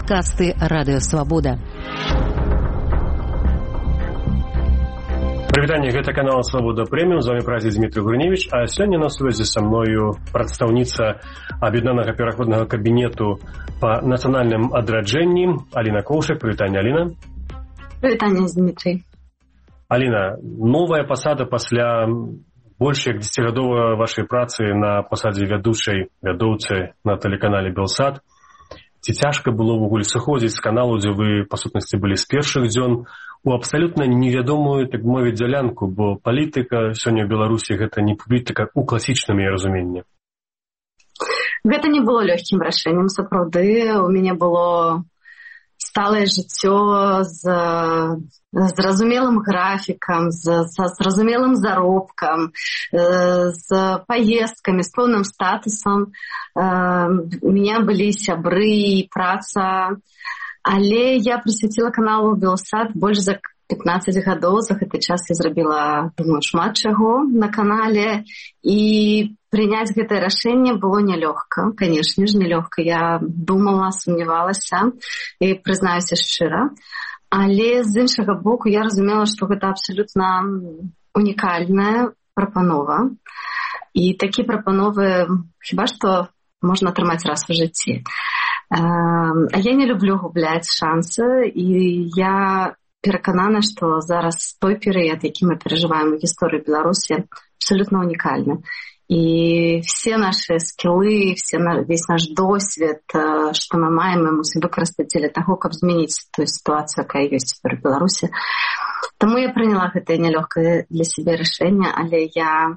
Падкасты Радыёвабода. Прывітанне, гэта канал Свабода Прэміум, з вами праці Дмітрий Гурневич, а сёння на сувязі са мною прадстаўніца Аб'яднанага пераходнага кабінету па нацыянальным адраджэнні Аліна Коўшак. Прывітанне, Аліна. Прывітанне, Дмітрий. Аліна, новая пасада пасля больш як 10гадовай вашай працы на пасадзе вядоўцы на тэлеканале Белсат. Ці цяжка было ўвогуле сыходзіць з каналу, дзе вы, па сутнасці, былі з першых дзён, у абсалютна невядомую, так мовіць, дзялянку, бо палітыка сёння ў Беларусі гэта не палітыка ў класічным яе разуменні. Гэта не было лёгкім рашэннем, сапраўды. У мяне было сталае жыццё з зразумелым графікам, з зразумелым заробкам, з паездкамі, з поўным статусам. У меня былі сябры і праца. Але я прысвяціла каналу Белсат больш за 15 гадоў. За гэты час я зрабіла, думаю, шмат чаго на канале. І прыняць гэтае рашэнне было нялёгка. Канешне ж, нялёгка. Я думала, сумнявалася і прызнаюся шчыра. Але з іншага боку я разумела, што гэта абсалютна унікальная прапанова. І такі прапановы хіба што можна атрымаць раз у жыцці. А я не люблю губляць шансы, і я пераканана, што зараз той перыяд, які мы перажываем у гісторыі Беларусі, абсалютна унікальны. І все наши скілы, весь наш досвед, што мы маем, мы мусім выкарыстаць дзеля таго, каб змяніць тую сітуацыю, якая ёсць цяпер у Беларусі. Таму я прыняла гэтае нялёгкае для сябе рашэнне, але я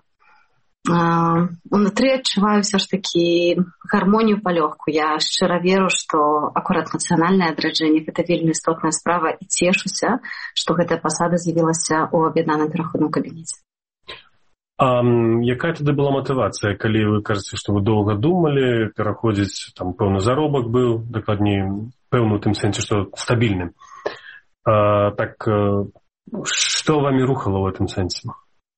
унутры адчуваю ўсё ж такі гармонію палёгку. Я шчыра веру, што акурат нацыянальнае адраджэнне гэта вельмі істотная справа, і цешуся, што гэтая пасада з'явілася ў аб'яднаным пераходным кабінеце. А якая тады была матывацыя, калі вы кажаце, што вы доўга думалі, пераходзіць, там пэўны заробак быў, дакладней, пэўны ў тым сэнсе, што стабільны. Так, што вамі рухала ў гэтым сэнсе?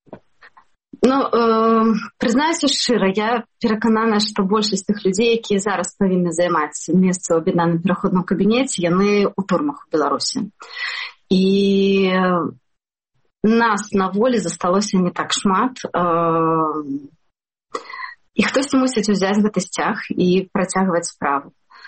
Прызнаюся шчыра, я пераканана, што большасць тых людзей, якія зараз павінны займаць месца ў аб'яднаным пераходным кабінеце, яны ў турмах у Беларусі. І нас на волі засталося не так шмат. І хтосьці мусіць узяць гэты сцяг і працягваць справу.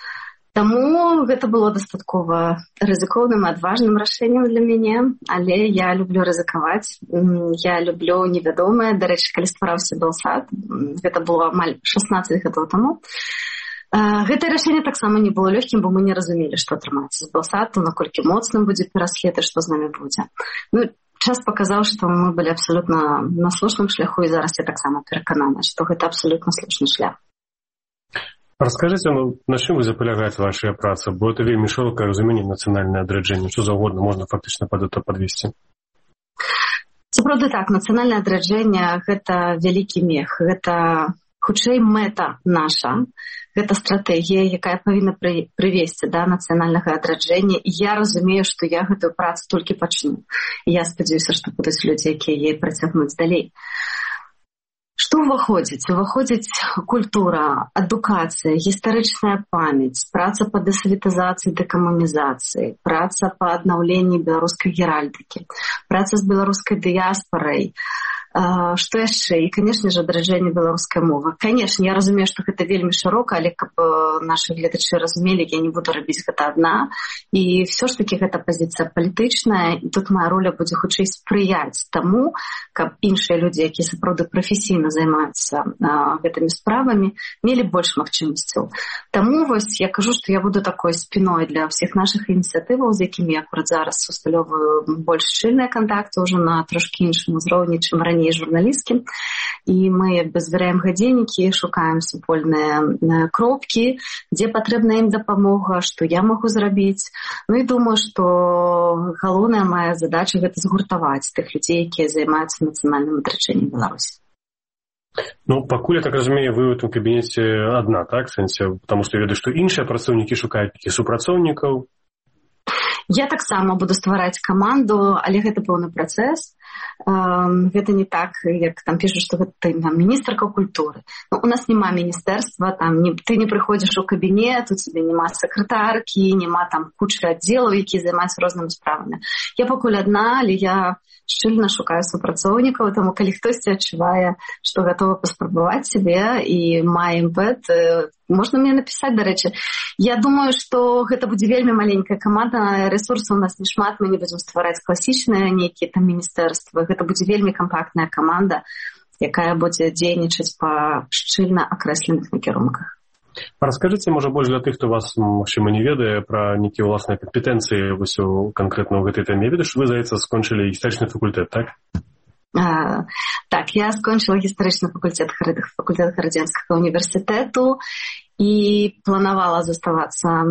Таму гэта было дастаткова рызыкоўным і адважным рашэннем для мяне, але я люблю рызыкаваць, я люблю невядомае. Дарэчы, калі ствараўся Белсат, гэта было амаль 16 гадоў таму, гэтае рашэнне таксама не было лёгкім, бо мы не разумелі, што атрымаецца з Белсату, наколькі моцным будзе пераслед і што з намі будзе. Час паказаў, што мы былі абсалютна на слушным шляху, і зараз я таксама пераканана, што гэта абсалютна слушны шлях. Раскажыце, на чым вы запалягаць вашая праца, бо это вельмі шырокае разуменне нацыянальнае адраджэнне, што заўгодна можна фактычна пад гэта падвесці. Сапраўды так, нацыянальнае адраджэнне гэта вялікі мех, гэта хутчэй мэта наша, гэта стратэгія, якая павінна прывесці да нацыянальнага адраджэння, і я разумею, што я гэтую працу толькі пачну. І я спадзяюся, што будуць людзі, якія яе працягнуць далей. Што ўваходзіць? Уваходзіць культура, адукацыя, гістарычная памяць, праца па дэсавітызацыі, дэкамунізацыі, праца па аднаўленні беларускай геральдыкі, праца з беларускай дыяспарай. Што яшчэ? І, канешне ж, адраджэнне беларускай мовы. Канешне, я разумею, што гэта вельмі шырока, але каб нашы гледачы разумелі, я не буду рабіць гэта адна. І ўсё ж такі гэта пазіцыя палітычная, і тут моя роля будзе хутчэй спрыяць таму, каб іншыя людзі, якія сапраўды прафесійна займаюцца гэтымі справамі, мелі больш магчымасцяў. Таму вось я кажу, што я буду такой спіной для ўсіх нашых ініцыятываў, з якімі я акурат зараз усталёўваю больш шчыльныя кантакты ўжо на трошкі іншым узроўні, чым раней журналісцкім. І мы звяряем гадзіннікі, шукаем супольныя кропкі, дзе патрэбна ім дапамога, што я магу зрабіць. І думаю, што галоўная моя задача гэта згуртаваць тых людзей, якія займаюцца нацыянальным адраджэннем Беларусі. Пакуль, я так разумею, вы ў гэтым кабінеце адна, так? Сэнсе, таму што я ведаю, што іншыя працаўнікі шукаюць такіх супрацоўнікаў. Я таксама буду ствараць каманду, але гэта пэўны працэс. Гэта не так, як там пішуць, што гэта там міністрка культуры. Ну, у нас няма міністэрства, там ты не прыходзіш у кабінет, у цябе няма сакратаркі, няма там кучы аддзелаў, якія займаюцца рознымі справамі. Я пакуль адна, але я шчыльна шукаю супрацоўнікаў, таму калі хтосьці адчувае, што гатовы паспрабаваць сябе і мае імпэт, можна мне напісаць, дарэчы. Я думаю, што гэта будзе вельмі маленькая каманда, рэсурсаў у нас не шмат, мы не будзем ствараць класічныя нейкія там міністэрствы. Гэта будзе вельмі кампактная каманда, якая будзе дзейнічаць па шчыльна акрэсленых накірунках. Раскажыце, можа, больш для тых, хто вас, магчыма, не ведае, пра нейкія ўласныя кампетэнцыі канкрэтна ў гэтай тэме. Я ведаю, што вы, здаецца, скончылі гістарычны факультэт, так? Так, я скончыла гістарычны факультэт Гарадзенскага універсітэту і планавала заставацца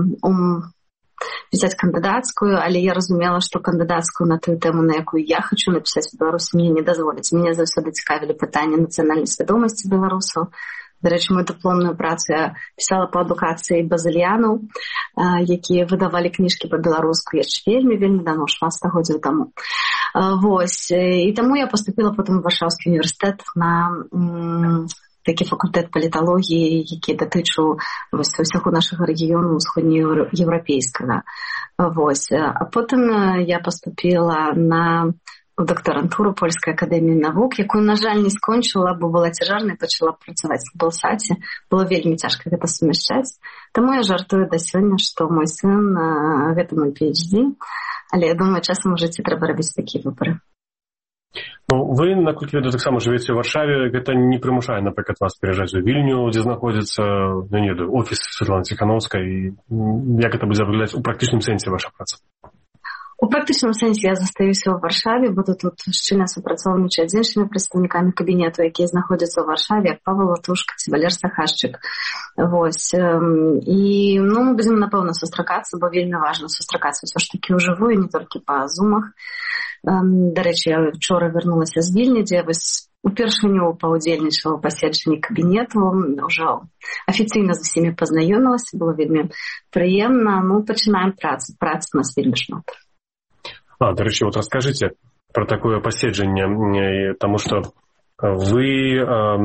пісаць кандыдацкую, але я разумела, што кандыдацкую на тую тэму, на якую я хочу напісаць у Беларусі, мне не дазволяць. Мяне заўсёды цікавілі пытанні нацыянальнай свядомасці беларусаў. Дарэчы, мою дыпломную працу я пісала па адукацыі базыльянаў, якія выдавалі кніжкі па-беларуску яшчэ вельмі давно, шмат стагоддзяў таму. Вось. І таму я паступіла потым у Варшаўскі універсітэт на такі факультэт паліталогіі, які датычыў усяго нашага рэгіёну усходнееўрапейскага. Вось. А потым я паступіла на дактарантуру Польскай акадэміі навук, якую, на жаль, не скончыла, бо была цяжарнай, пачала працаваць на Белсаце. Было вельмі цяжка гэта сумяшчаць. Таму я жартую да сёння, што мой сын гэта мой PhD, але я думаю, часам у жыцці трэба рабіць такія выбары. Ну, вы, наколькі ведаю, таксама жывеце ў Варшаве, гэта не прымушае, напрыклад, вас пераязджаць у Вільню, дзе знаходзіцца, не ведаю, офіс Светланы Ціханаўскай, як гэта будзе выглядаць у практычным сэнсе ваша праца? У практычным сэнсе я застаюся ў Варшаве, буду тут шчыльна супрацоўнічаць з іншымі прадстаўнікамі кабінету, якія знаходзяцца ў Варшаве, як Павел Латушка ці Валер Сахашчык. Вось. І мы будзем, напэўна, сустракацца, бо вельмі важна сустракацца ўсё ж такі ўжывую, не толькі па зумах. Дарэчы, я вчора вярнулася з Вільні, дзе вось упершыню паўдзельнічала ў паседжанні кабінету, ўжо афіцыйна з усімі пазнаёмілася, было вельмі прыемна. Пачынаем працу. Працы у нас вельмі шмат. Дарэчы, вот раскажыце пра такое паседжанне, таму што вы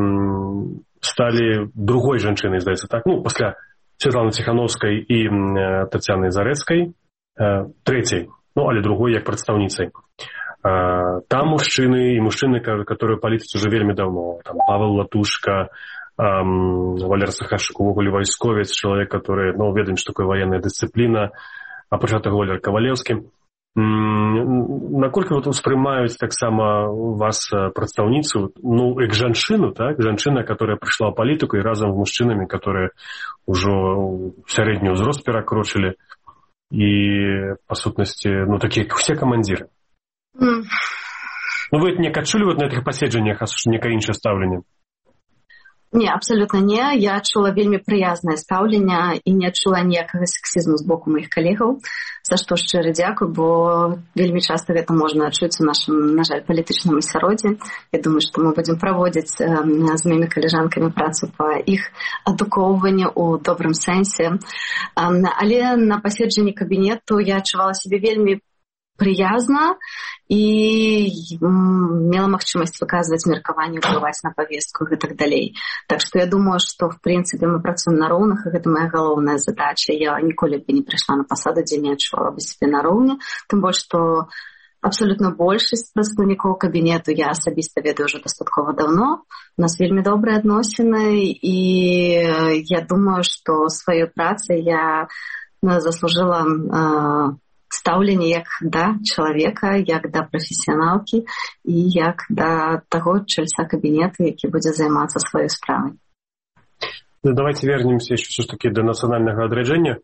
сталі другой жанчынай, здаецца, так? Пасля Светланы Ціханаўскай і Тацяны Зарэцкай, трэцяй, але другой як прадстаўніцай. Там мужчыны, которые палітыць уже вельмі даўно. Там Павел Латушка, Валер Сахашчык, увогуле вайсковец, чалавек, который, ведаем, што такое военная дысцыпліна, а апрача таго Валер Кавалеўскі. Наколькі успрымаюць таксама вас прадстаўніцу, як жанчыну, так? Жанчына, которая прыйшла ў палітыку і разам з мужчынамі, которые ўжо сярэдні ўзрост перакрочылі і, па сутнасці, такія, як усе камандзіры. Вы неяк адчулі на гэтых паседжаннях некае іншае стаўленне? Не, абсолютно не. Я адчула вельмі прыязнае стаўленне і не адчула ніякага сексізму з боку маіх калегаў, за што шчыра дзякуй, бо вельмі часта гэта можна адчуць у нашым, на жаль, палітычным асяроддзі. Я думаю, што мы будзем праводзіць з маімі калежанкамі працу па іх адукоўванні ў добрым сэнсе. Але на паседжанні кабінету я адчувала сябе вельмі прыязна і мела магчымасць выказваць меркаванне, ўплываць на павестку і гэтак далей. Так што я думаю, што в прынцыпе мы працуем на роўных, і гэта моя галоўная задача. Я ніколі б не прыйшла на пасаду, дзе не адчувала бы сябе на роўні, тым больш, што абсолютна большасць прадстаўнікоў кабінету я асабіста ведаю ўжо дастаткова даўно. У нас вельмі добрыя адносіны, і я думаю, што сваёй працай я заслужыла стаўленне як да чалавека, як да прафесіяналкі і як да таго чальца кабінета, які будзе займацца сваёй справай. Давайте вернемся еще все-таки до национального адраджэння.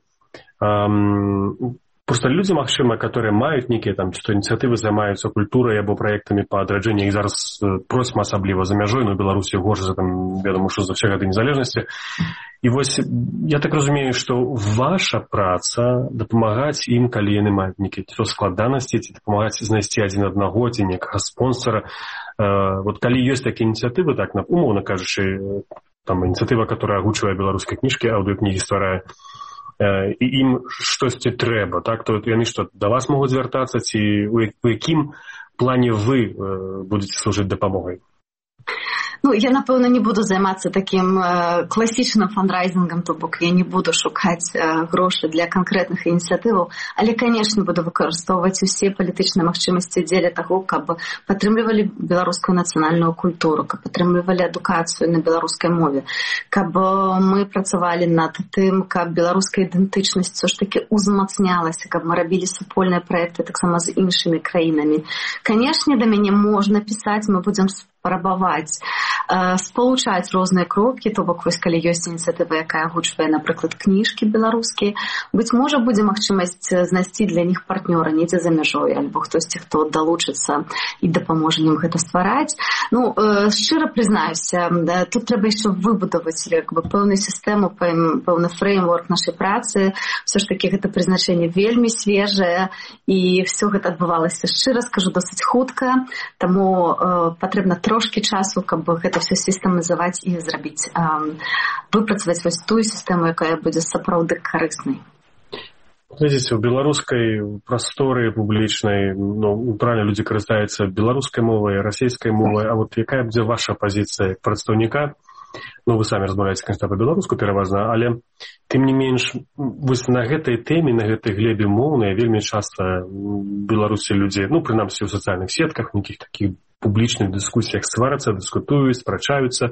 Просто людзі, магчыма, которые маюць нейкія там што ініцыятывы, займаюцца культурай або праектамі па адраджэнні, іх зараз просьма асабліва за мяжой, но Беларусі горш за там, вядома, што за ўсе гады незалежнасці. І вось я так разумею, што ваша праца дапамагаць ім, калі яны маюць нейкія складанасці, ці дапамагаць знайсці адзін аднаго, ці некага спонсора. Вот калі ёсць такія ініцыятывы, так, умоўна кажучы, там ініцыятыва, которая агучвае беларускай кніжкі, аўдыёкнігі стварае, і ім штосьці трэба, так, то яны што, да вас могуць звяртацца, ці у якім плане вы будете служыць дапамогай? Ну, я, напэўна, не буду займацца такім класічным фандрайзінгам, то бок я не буду шукаць грошы для канкрэтных ініцыятываў, але, канешне, буду выкарыстоўваць усе палітычныя магчымасці дзеля таго, каб падтрымлівалі беларускую нацыянальную культуру, каб падтрымлівалі адукацыю на беларускай мове, каб мы працавалі над тым, каб беларуская ідэнтычнасць ўсё ж такі узмацнялася, каб мы рабілі супольныя праекты таксама з іншымі краінамі. Канешне, да мяне можна пісаць, мы будзем спрабаваць спалучаць розныя кропкі, то бок вось калі ёсць ініцыятыва, якая агучвае, напрыклад, кніжкі беларускія, быць можа, будзе магчымасць знайсці для них партнёра недзе за мяжой, альбо хтосьці, хто далучыцца і дапаможа ім гэта ствараць. Ну, шчыра прызнаюся, тут трэба яшчэ выбудаваць пэўную сістэму, пэўны фреймворк нашай працы. Все ж такі гэта прызначэнне вельмі свежае, і все гэта адбывалася, шчыра скажу, досыць хутка, таму патрэбна трошкі часу, каб гэта все сістэмазаваць і зрабіць, выпрацаваць вось тую сістэму, якая будзе сапраўды карыснай. Глядзіце, у беларускай прасторы публічнай, ну, правильно, людзі карыстаюцца беларускай мовай, расійскай мовай, а вот якая будзе ваша пазіцыя прадстаўніка? Ну, вы самі размаўляеце, конечно, па-беларуску пераважна, але тым не менш, вось на гэтай тэме, на гэтай глебе моўнай вельмі часта беларусі людзі, ну, прынамсі ў сацыяльных сетках, нейкіх такіх публічных дыскусіях сварацца, дыскутуюць, спрачаюцца.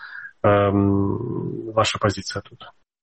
Ваша пазіцыя тут?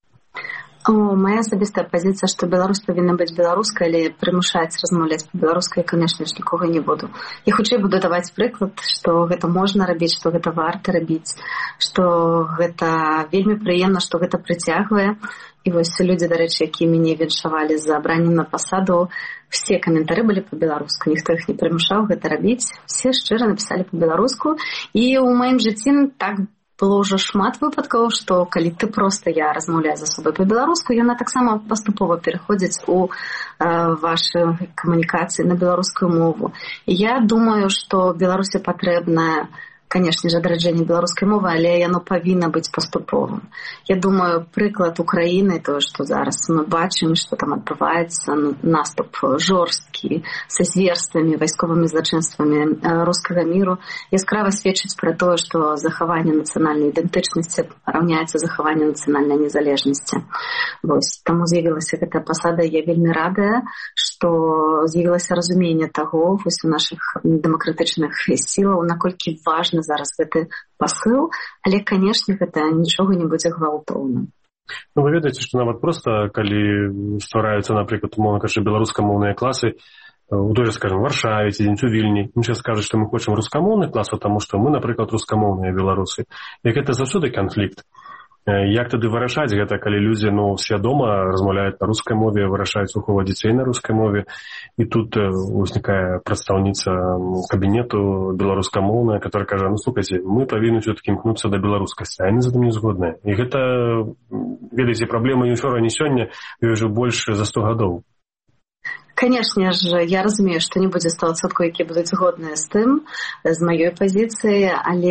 Моя асабістая пазіцыя, што беларус павінна быць беларускай, але прымушаць размаўляць па-беларускай, канешне ж, нікога не буду. Я хутчэй буду даваць прыклад, што гэта можна рабіць, што гэта варта рабіць, што гэта вельмі прыемна, што гэта прыцягвае. І вось людзі, дарэчы, якія мяне віншавалі за абраннем на пасаду, все каментары былі па-беларуску, ніхто іх не прымушаў гэта рабіць, все шчыра напісалі па-беларуску. І ў маім жыцці так было ўжо шмат выпадкаў, што калі ты проста я размаўляю за сабой па-беларуску, яна таксама паступова пераходзіць у вашы камунікацыі на беларускую мову. І я думаю, што Беларусі патрэбна, конечно же, адраджэнне беларускай мовы, але яно павінна быць паступовым. Я думаю, прыклад Украіны, тое, што зараз мы бачым, што там адбываецца наступ жорсткі са зверствамі, вайсковымі злачынствамі рускага міру, яскрава сведчыць пра тое, што захаванне нацыянальнай ідэнтычнасці раўняецца захаванню нацыянальнай незалежнасці. Вось, таму з'явілася гэтая пасада, я вельмі радая, што з'явілася разуменне таго вось у нашых дэмакратычных сілаў, наколькі важна зараз гэты пасыл, але, канешне, гэта нічога не будзе гвалтоўным. Ну, вы ведаеце, што нават проста, калі ствараюцца, напрыклад, умоўна кажучы, беларускамоўныя класы, у той же, скажем, Варшаве ці дзе-нибудь у Вільні, іншыя скажуць, што мы хочам рускамоўны клас, таму што мы, напрыклад, рускамоўныя беларусы. І гэта заўсёды канфлікт. Як тады вырашаць гэта, калі людзі, ну, свядома размаўляюць на рускай мове, вырашаюць выхоўваць дзяцей на рускай мове, і тут узнікае прадстаўніца кабінету беларускамоўная, которая кажа, ну, слухайце, мы павінны все-таки імкнуцца да беларускасці, а яны з гэтым не згодныя. І гэта, ведаеце, праблема не учора, не сёння, і ўжо больш за 100 гадоў. Канешне ж, я разумею, што не будзе 100%, які будуць згодныя з тым, з маёй пазіцыі,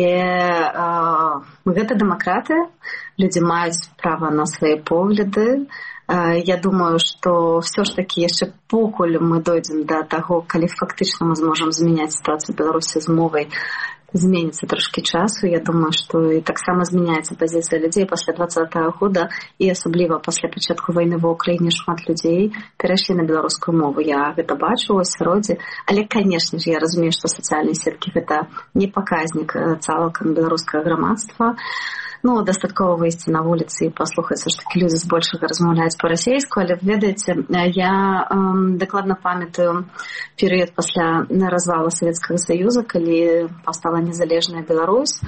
але гэта дэмакратыя, людзі маюць права на свае погляды. Я думаю, што ўсё ж такі яшчэ покуль мы дойдзем да таго, калі фактычна мы зможам змяняць сітуацыю Беларусі з мовай, зменіцца трошкі часу. Я думаю, што і таксама змяняецца пазіцыя людзей пасля 2020 года, і асабліва пасля пачатку вайны ва ўкраіне шмат людзей перайшлі на беларускую мову. Я гэта бачу ў асяроддзі, але, канешне ж, я разумею, што сацыяльныя сеткі гэта не паказнік цалкам беларускага грамадства. Ну, дастаткова выйсці на вуліцы і паслухаць, што такі людзі збольшага размаўляюць па-расейску, але, ведаеце, я дакладна памятаю перыяд пасля развала Савецкага Саюза, калі паўстала незалежная Беларусь,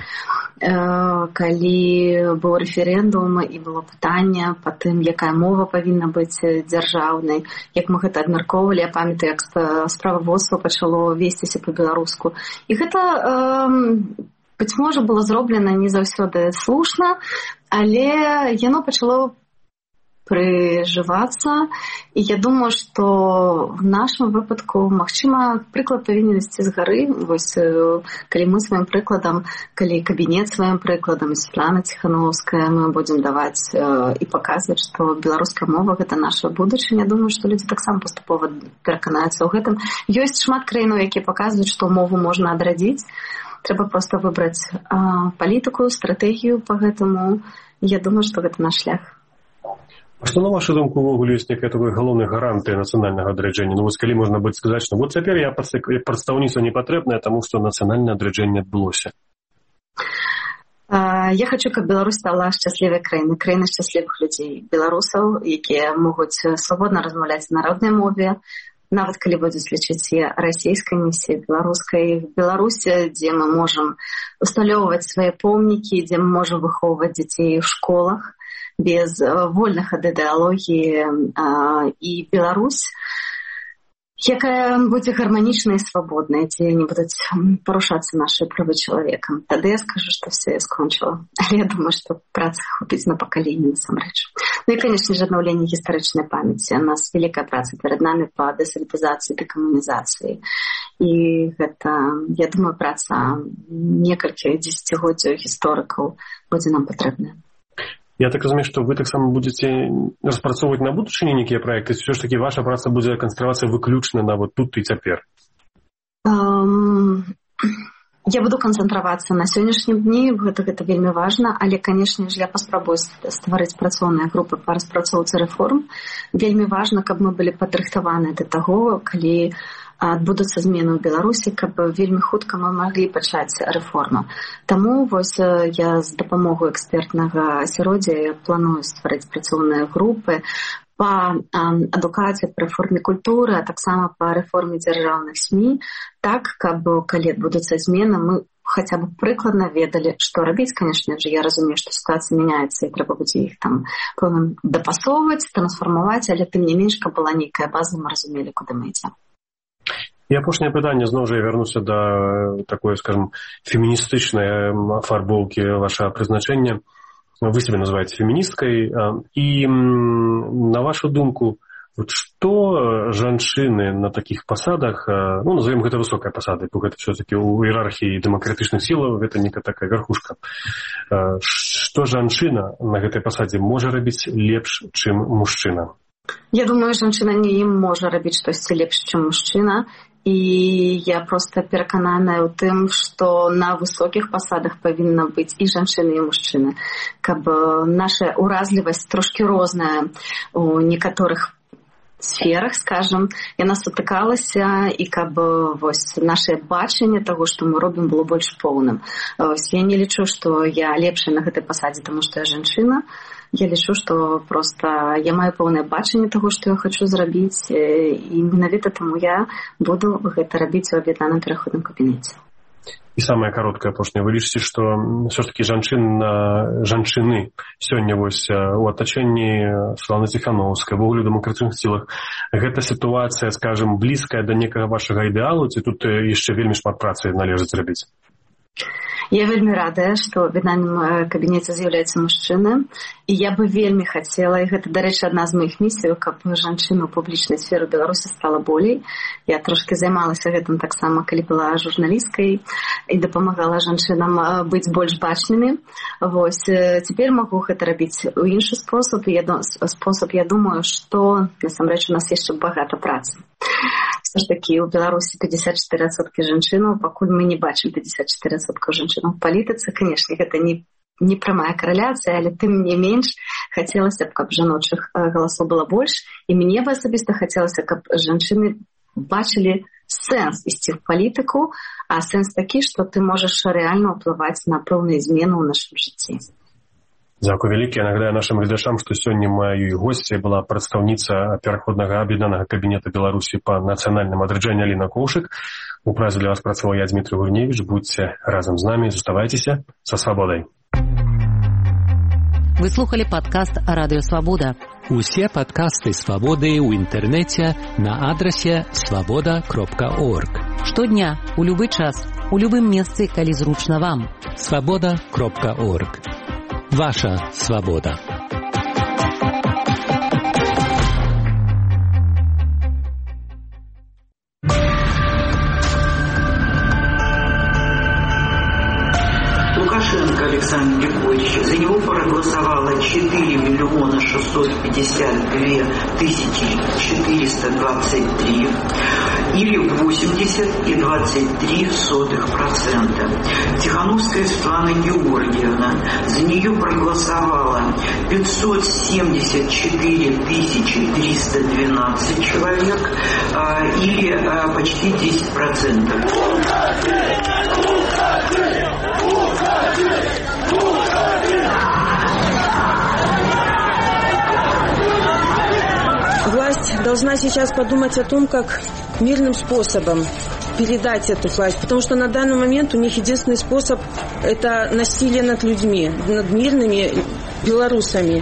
калі быў рэферэндум і было пытанне па тым, якая мова павінна быць дзяржаўнай, як мы гэта абмяркоўвалі. Я памятаю, як справаводства пачало весціся па-беларуску. І гэта быць можа, было зроблена не заўсёды слушна, але яно пачало прыжывацца. І я думаю, што в нашым выпадку, магчыма, прыклад павінен ісці з гары. Вось, калі мы сваім прыкладам, калі кабінет сваім прыкладам, Светлана Ціхановская, мы будзем даваць і паказваць, што беларуская мова — гэта наша будучыня. Я думаю, што людзі таксама паступова пераканаюцца ў гэтым. Ёсць шмат краінаў, якія паказваюць, што мову можна адрадзіць. Трэба проста выбраць палітыку, стратэгію па гэтаму. Я думаю, што гэта наш шлях. А што, на вашу думку, увогуле ёсць некая такой галоўнай гарантыя нацыянальнага адраджэння? Ну, вось калі можна будзе сказаць, што вот цяпер я прадстаўніцтва не патрэбнае, таму што нацыянальнае адраджэнне адбылося. Я хочу, каб Беларусь стала шчаслівай краінай, краінай шчаслівых людзей, беларусаў, якія могуць свабодна размаўляць на народнай мове, нават калі будуць лічыць расійскай місіяй, беларускай. В Беларусі, дзе мы можам усталёўваць свае помнікі, дзе мы можам выхоўваць дзяцей у школах, без вольных ад ідэалогіі, і Беларусь, якая будзе гарманічнай і свабоднай, дзе не будуць парушацца нашы правы чалавека. Тады я скажу, што все я скончыла. Але я думаю, што працы хопіць на пакаленне насамрэч. Ну і, канешне ж, аднаўленне гістарычнай памяці. У нас вялікая праца перад намі па дэсалітызацыі, дэкамунізацыі. І гэта, я думаю, праца некалькіх дзесяцігоддзяў гісторыкаў будзе нам патрэбная. Я так разумею, што вы таксама будзеце распрацоўваць на будучыні нейкія праекты, ўсё ж такі ваша праца будзе канцэнтравацца выключна на вот тут і цяпер? Я буду канцэнтравацца на сённяшнім дні, гэта вельмі важна, але, канешне ж, я паспрабую стварыць працоўныя групы па распрацоўцы рэформ. Вельмі важна, каб мы былі падрыхтаваныя да таго, калі адбудуцца змены ў Беларусі, каб вельмі хутка мы маглі пачаць рэформу. Таму вось я з дапамогай экспертнага асяроддзя планую стварыць працоўныя групы па адукацыі, па рэформе культуры, а таксама па рэформе дзяржаўных СМІ, так, каб калі адбудуцца змены, мы хаця б прыкладна ведалі, што рабіць. Канешне ж, я разумею, што сітуацыя мяняецца і трэба будзе іх там дапасоўваць, трансфармаваць, але тым не менш, каб была нейкая база, мы разумелі, куды мы ідзем. І апошняе пытанне, зноў жа я вярнуся да такой, скажем, феміністычнай афарбоўкі вашага прызначэння. Вы себе называете феміністкай. І на вашу думку, што жанчыны на такіх пасадах, ну, назовем гэта высокай пасадай, бо гэта все-таки у іерархіі дэмакратычных сілаў, гэта некая такая верхушка. Што жанчына на гэтай пасадзе можа рабіць лепш, чым мужчына? Я думаю, жанчына не можа рабіць штосьці лепш, чым мужчына. І я проста перакананая ў тым, што на высокіх пасадах павінна быць і жанчыны, і мужчыны. Каб наша ўразлівасць трошкі розная у некаторых сферах, скажем, яна сутыкалася, і каб вось наше бачанне таго, што мы робім, было больш поўным. Я не лічу, што я лепшая на гэтай пасадзе, таму што я жанчына. Я лічу, што проста я маю поўнае бачанне таго, што я хочу зрабіць, і менавіта таму я буду гэта рабіць у аб'яднаным пераходным кабінеце. І самае кароткае апошняе. Вы лічыце, што ўсё-такі жанчыны сёння вось у атачэнні Светланы Ціхановскай, вогуле ў дэмакратычных сілах, гэта сітуацыя, скажем, блізкая да некага вашага ідэалу, ці тут яшчэ вельмі шмат працы належыць зрабіць? Я вельмі радая, што ў аб'яднаным кабінеце з'яўляецца мужчына, і я бы вельмі хацела, і гэта, дарэчы, адна з маіх місій, каб жанчына ў публічнай сферы ў Беларусі стала болей. Я трошкі займалася гэтым таксама, калі была журналісткай, і дапамагала жанчынам быць больш бачнымі. Вось, цяпер магу гэта рабіць у іншы спосаб, я думаю, што, насамрэч, у нас яшчэ багата працы. Все ж таки у Беларусі 54% жанчынаў, пакуль мы не бачым 54% жанчынаў у палітыцы. Канешне, гэта не прамая карэляцыя, але тым не менш хацелася б, каб жаночых галасоў было больш, і мне бы асабіста хацелася, каб жанчыны бачылі сэнс ісці ў палітыку, а сэнс такі, што ты можаш рэальна ўплываць на пэўныя змены ў нашым жыцці. Дзякуй вялікі. Я нагадаю нашым гледачам, што сёння маёй госцяй была прадстаўніца пераходнага аб'яднанага кабінета Беларусі па нацыянальным адраджэнні Аліна Коўшык. У празе для вас працаваў я, Дмітрый Гурневіч. Будьце разам з намі, заставайцеся са свабодай. Вы слухали падкаст Радыё Свабода. Усе падкасты Свабоды ў інтэрнэце на адрасе swaboda.org. Штодня, у любы час, у любым месцы, калі зручна вам. swaboda.org. Ваша свабода. Лукашенко Александр Григорьевич. За него проголосовало 4 миллиона 652 тысячи 423 или 80,23%. Тихановская Светлана Георгиевна. За нее проголосовало 574 тысячи 312 человек или почти 10%. Власть должна сейчас подумать о том, как мирным способом передать эту власть, потому что на данный момент у них единственный способ – это насилие над людьми, над мирными белорусами.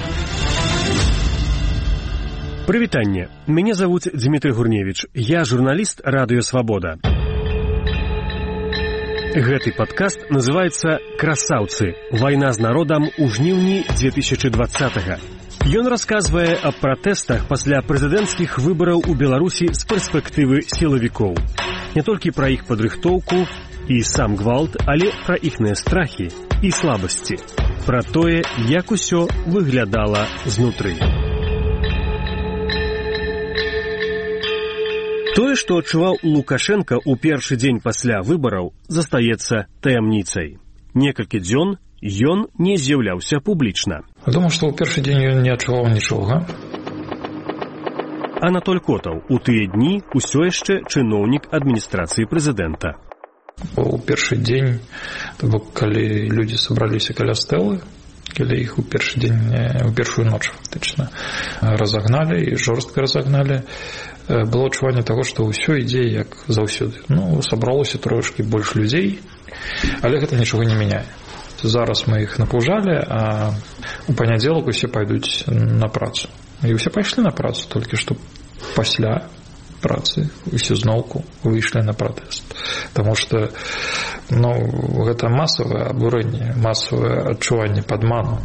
Прывітанне. Мяне завуць Дмітрый Гурневіч. Я журналіст Радыё Свабода. Гэты падкаст называецца «Красаўцы. Вайна з народам у жніўні 2020-го». Ён расказвае аб пратэстах пасля прэзідэнцкіх выбараў у Беларусі з перспектывы сілавікоў. Не толькі пра іх падрыхтоўку і сам гвалт, але пра іхныя страхі і слабасці. Пра тое, як усё выглядала знутры. Тое, што адчуваў Лукашенко ў першы дзень пасля выбараў, застаецца таямніцай. Некалькі дзён ён не з'яўляўся публічна. Я думаю, што ў першы дзень ён не адчуваў нічога. Анатоль Котаў у тыя дні ўсё яшчэ чыноўнік адміністрацыі прэзідэнта. У першы дзень, то бок, калі людзі сабраліся каля стэлы, калі іх у першы дзень, у першую ноч фактычна разагналі і жорстка разагналі, было адчуванне таго, што ўсё ідзе як заўсёды. Сабралося трошкі больш людзей, але гэта нічога не мяняе. Зараз мы іх напужалі, а у панядзелак усе пайдуць на працу. І ўсе пайшлі на працу, толькі што пасля працы усе зноўку выйшлі на пратэст. Таму што гэта масавае абурэнне, масавае адчуванне падману.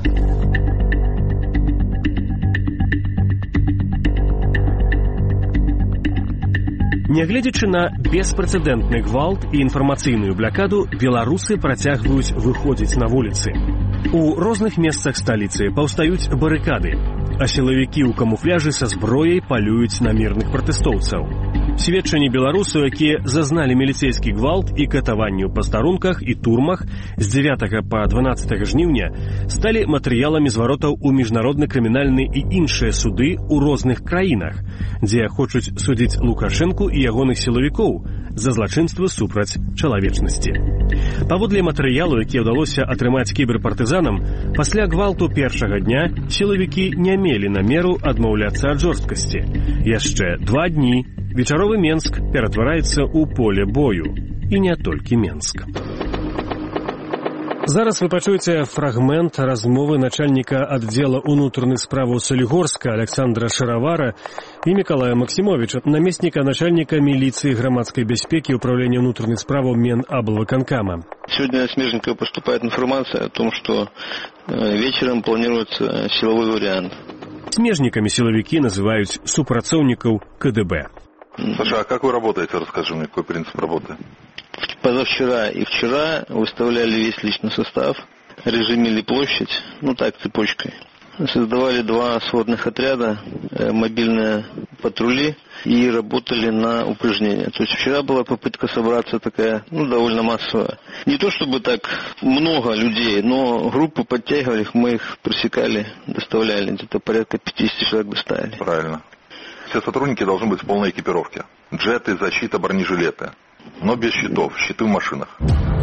Нягледзячы на беспрэцэдэнтны гвалт і інфармацыйную блякаду, беларусы працягваюць выходзіць на вуліцы. У розных месцах сталіцы паўстаюць барыкады, а сілавікі ў камуфляжы са зброяй палююць на мірных пратэстоўцаў. Сведчанні беларусаў, якія зазналі міліцэйскі гвалт і катаванні ў пастарунках і турмах з 9 па 12 жніўня сталі матэрыяламі зваротаў у міжнародны крымінальны і іншыя суды ў розных краінах, дзе хочуць судзіць Лукашэнку і ягоных сілавікоў за злачынствы супраць чалавечнасці. Паводле матэрыялу, які ўдалося атрымаць кіберпартызанам, пасля гвалту першага дня сілавікі не мелі намеру адмаўляцца ад жорсткасці. Яшчэ 2 дні вечаровы Менск ператвараецца ў поле бою. І не толькі Менск. Зараз вы пачуеце фрагмент размовы начальніка аддзела ўнутраных справаў Салігорска Александра Шаравара і Мікалая Максімовіча, намесніка начальніка міліцыі грамадскай бяспекі ўправлення ўнутраных справаў Менаблвыканкама. Сегодня с Межникова поступает информация о том, что вечером планируется силовой вариант. Смежниками силовики называют супрацоўнікаў КДБ. Саша, а как вы работаете? Расскажи мне, какой принцип работы? Позавчера и вчера выставляли весь личный состав, режимили площадь, так, цепочкой. Создавали 2 сводных отряда, мобильные патрули, и работали на упражнения. То есть вчера была попытка собраться такая, довольно массовая. Не то чтобы так много людей, но группы подтягивали, мы их пресекали, доставляли, где-то порядка 50 человек доставили. Правильно. Все сотрудники должны быть в полной экипировке. Джеты, защита, бронежилеты. Но без щитов, щиты в машинах.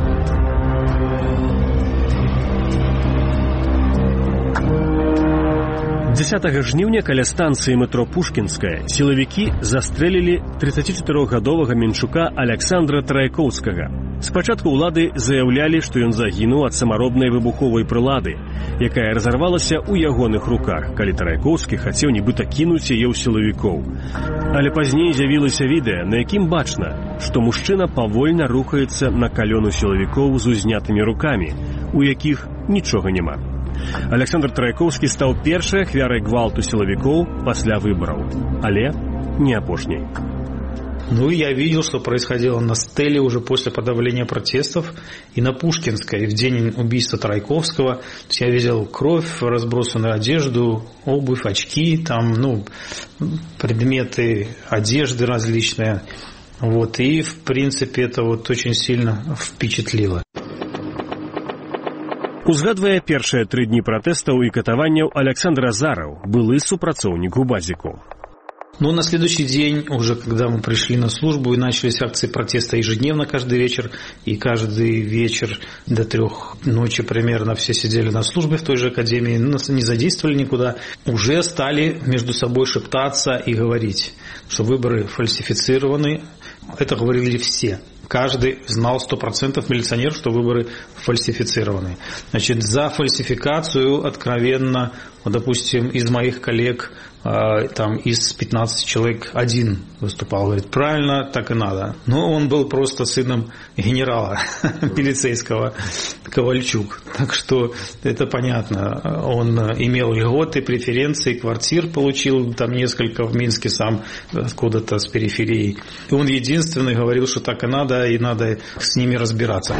10 жніўня каля станцыі метро Пушкінская сілавікі застрэлілі 34-гадовага менчука Александра Трайкоўскага. Спачатку ўлады заяўлялі, што ён загінуў ад самаробнай выбуховай прылады, якая разарвалася ў ягоных руках, калі Трайкоўскі хацеў нібыта кінуць яе ў сілавікоў. Але пазней з'явілася відэа, на якім бачна, што мужчына павольна рухаецца на калёну сілавікоў з узнятымі рукамі, у якіх нічога няма. Александр Трайкоўскі стаў першай ахвярай гвалту сілавікоў пасля выбараў, але не апошняй. Ну и я видел, что происходило на Стеле уже после подавления протестов и на Пушкинской в день убийства Трайковского. То есть я видел кровь, разбросанную одежду, обувь, очки, там, предметы одежды различные. Вот, и, в принципе, это вот очень сильно впечатлило. Узгадвае першыя 3 дні пратэстаў і катаванняў Александр Азаров, былы супрацоўнік Губазіку. Но на следующий день, уже когда мы пришли на службу, и начались акции протеста ежедневно каждый вечер, и каждый вечер до 3 ночи примерно все сидели на службе в той же академии, нас не задействовали никуда, уже стали между собой шептаться и говорить, что выборы фальсифицированы. Это говорили все. Каждый знал 100% милиционер, что выборы фальсифицированы. Значит, за фальсификацию откровенно, допустим, из моих коллег, там из 15 человек 1 выступал, говорит, правильно, так и надо. Но он был просто сыном генерала милицейского Ковальчук. Так что это понятно. Он имел льготы, преференции, квартир получил там несколько в Минске сам, откуда-то с периферии. И он единственный говорил, что так и надо с ними разбираться.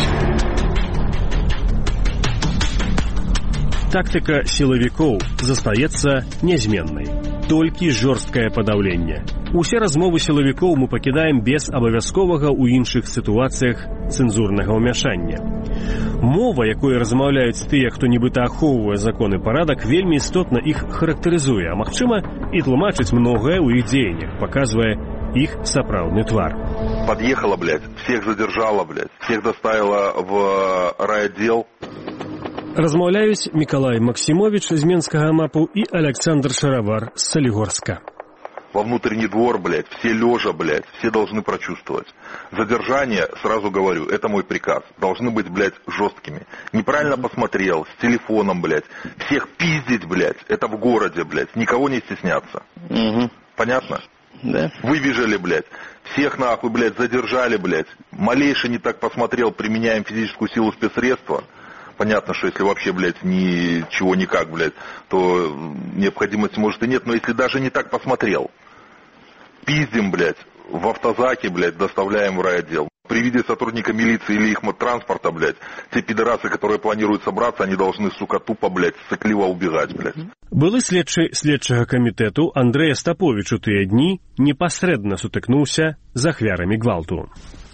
Тактыка сілавікоў застаецца нязменнай. Толькі жорсткае падаўленне. Усе размовы сілавікоў мы пакідаем без абавязковага ў іншых сітуацыях цэнзурнага ўмяшання. Мова, якой размаўляюць тыя, хто нібыта ахоўвае закон і парадак, вельмі істотна іх характарызуе, а магчыма, і тлумачыць многае ў іх дзеяннях, паказвае их сапраўдны твар. Подъехала, всех задержала, всех доставила в райотдел. Размаўляюць Миколай Максимович из Менскага МАПу и Александр Шаровар с Солигорска. Во внутренний двор, все лежа, все должны прочувствовать. Задержание, сразу говорю, это мой приказ. Должны быть, жесткими. Неправильно посмотрел, с телефоном, всех пиздить, это в городе, никого не стесняться. Угу. Понятно? Да. Выбежали, всех нахуй, задержали, малейший не так посмотрел, применяем физическую силу, спецсредства. Понятно, что если вообще, ничего никак, то необходимости может и нет, но если даже не так посмотрел, пиздим, в автозаке, доставляем в райотдел. При виде сотрудника милиции или их транспорта, те пидорасы, которые планируют собраться, они должны, сука, тупо, сыкливо убегать, Былы следчы следчага камітэту Андрэй Астапович у тыя дні непасрэдна сутыкнуўся з ахвярамі гвалту.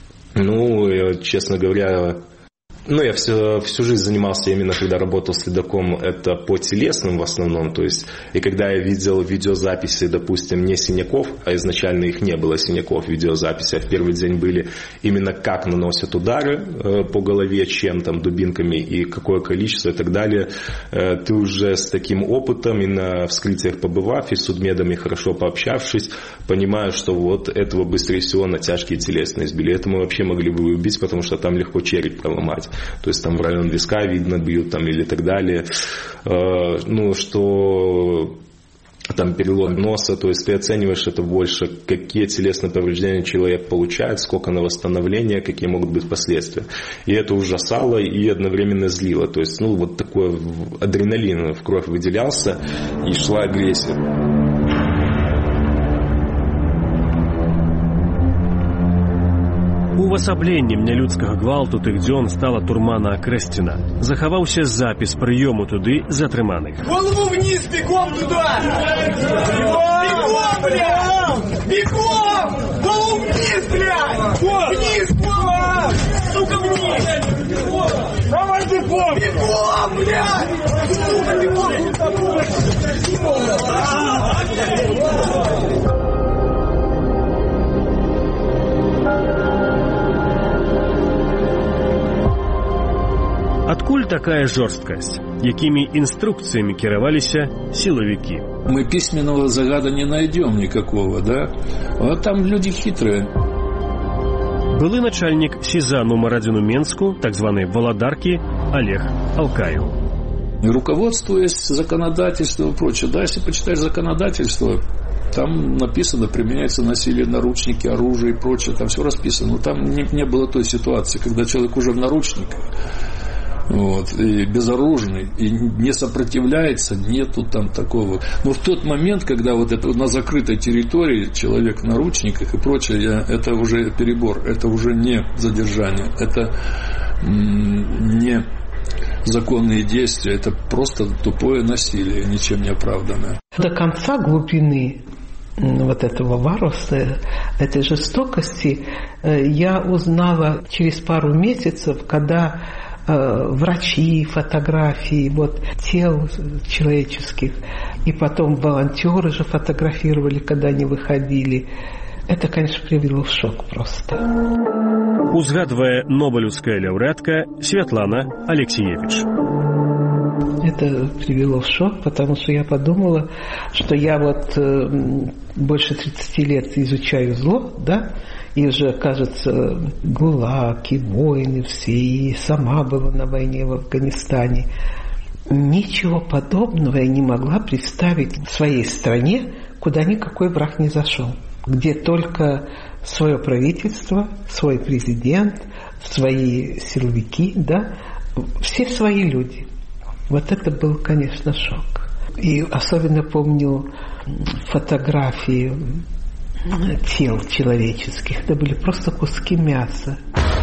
Честно говоря, я всю жизнь занимался именно, когда работал следаком, это по телесным в основном, то есть, и когда я видел видеозаписи, допустим, не синяков, а изначально их не было синяков в видеозаписи, а в первый день были именно как наносят удары по голове, чем там, дубинками и какое количество и так далее, ты уже с таким опытом и на вскрытиях побывав, и с судмедами хорошо пообщавшись, понимаешь, что вот этого быстрее всего на тяжкие телесные избили. Это мы вообще могли бы убить, потому что там легко череп проломать. То есть там в район виска видно бьют там или так далее. Что там перелом носа, то есть ты оцениваешь это больше, какие телесные повреждения человек получает, сколько на восстановление, какие могут быть последствия. И это ужасало и одновременно злило. То есть, вот такой адреналин в кровь выделялся и шла агрессия. Увасабленнем нялюдскага гвалту тых дзён стала турма на Акрэсціна. Захаваўся запіс прыёму туды затрыманых. Голову вниз, бегом туда! Бегом, блядь! Бегом! Голову вниз, блядь! Вниз, голову! Сука, вниз! Давай бегом! Бегом, блядь! Сука, бегом! Адкуль такая жорсткасць? Якімі інструкцыямі кіраваліся силовики? Мы письменного загада не найдем никакого, да? Вот там люди хитрые. Былы начальник СИЗА номер 1 у Менску, так званой Володарки, Олег Алкаев. И руководствуясь законодательством и прочее, да, если почитаешь законодательство, там написано, применяется насилие, наручники, оружие и прочее, там все расписано. Но там не было той ситуации, когда человек уже в наручниках. вот, и безоружный, и не сопротивляется, нету там такого. Но в тот момент, когда вот это на закрытой территории человек в наручниках и прочее, это уже перебор, это уже не задержание, это не законные действия, это просто тупое насилие, ничем не оправданное. До конца глубины вот этого варварства, этой жестокости я узнала через пару месяцев, когда врачи, фотографии вот, тел человеческих, и потом волонтеры же фотографировали, когда они выходили. Это, конечно, привело в шок просто. Узгадывая нобелевская лауреатка Светлана Алексеевич. Это привело в шок, потому что я подумала, что я вот больше 30 лет изучаю зло, да, и уже, кажется, ГУЛАГ, и войны все, и сама была на войне в Афганистане. Ничего подобного я не могла представить в своей стране, куда никакой враг не зашел, где только свое правительство, свой президент, свои силовики, да, все свои люди. Вот это был, конечно, шок. И особенно помню фотографии тел человеческих. Это были просто куски мяса.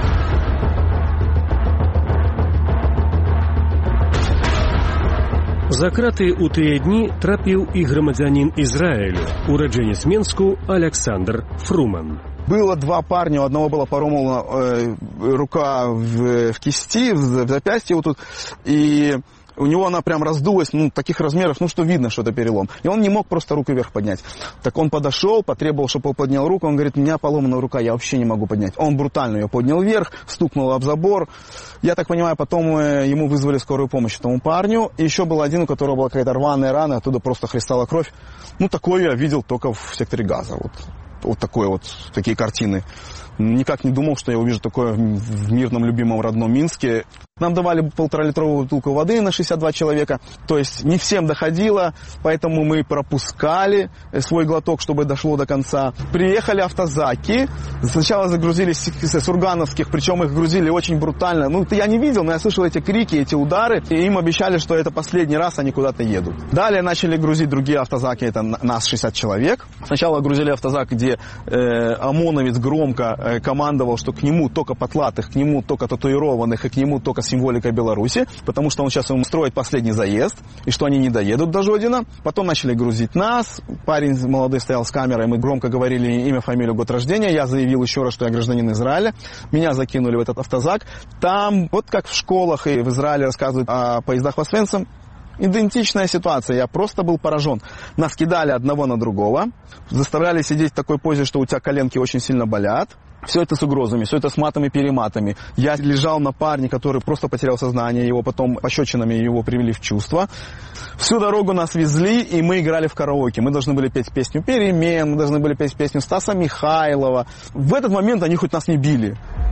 За краты ў тыя дні трапіў і грамадзянін Ізраілю, ураджэнец Менску Александр Фруман. Было два парня, у одного была порвана рука в кисти, в запястье вот тут, и у него она прям раздулась, таких размеров, что видно, что это перелом. И он не мог просто руку вверх поднять. Так он подошел, потребовал, чтобы он поднял руку. Он говорит, у меня поломана рука, я вообще не могу поднять. Он брутально ее поднял вверх, стукнул об забор. Я так понимаю, потом ему вызвали скорую помощь, этому парню. И еще был один, у которого была какая-то рваная рана, оттуда просто хлестала кровь. Такое я видел только в секторе Газа. Вот такие картины. Никак не думал, что я увижу такое в мирном, любимом, родном Минске. Нам давали 1,5-литровую бутылку воды на 62 человека. То есть не всем доходило, поэтому мы пропускали свой глоток, чтобы дошло до конца. Приехали автозаки. Сначала загрузились с сургановских, причем их грузили очень брутально. Я не видел, но я слышал эти крики, эти удары. И им обещали, что это последний раз они куда-то едут. Далее начали грузить другие автозаки, это нас 60 человек. Сначала грузили автозак, где ОМОНовец громко командовал, что к нему только потлатых, к нему только татуированных и к нему только символика Беларуси, потому что он сейчас им строит последний заезд, и что они не доедут до Жодина. Потом начали грузить нас. Парень молодой стоял с камерой, мы громко говорили имя, фамилию, год рождения. Я заявил еще раз, что я гражданин Израиля. Меня закинули в этот автозак. Там, вот как в школах и в Израиле рассказывают о поездах в Освенцим, идентичная ситуация, я просто был поражен. Нас кидали одного на другого, заставляли сидеть в такой позе, что у тебя коленки очень сильно болят. Все это с угрозами, все это с матами-перематами. Я лежал на парне, который просто потерял сознание, его потом пощечинами его привели в чувство. Всю дорогу нас везли, и мы играли в караоке. Мы должны были петь песню «Перемен», мы должны были петь песню Стаса Михайлова. В этот момент они хоть нас не били.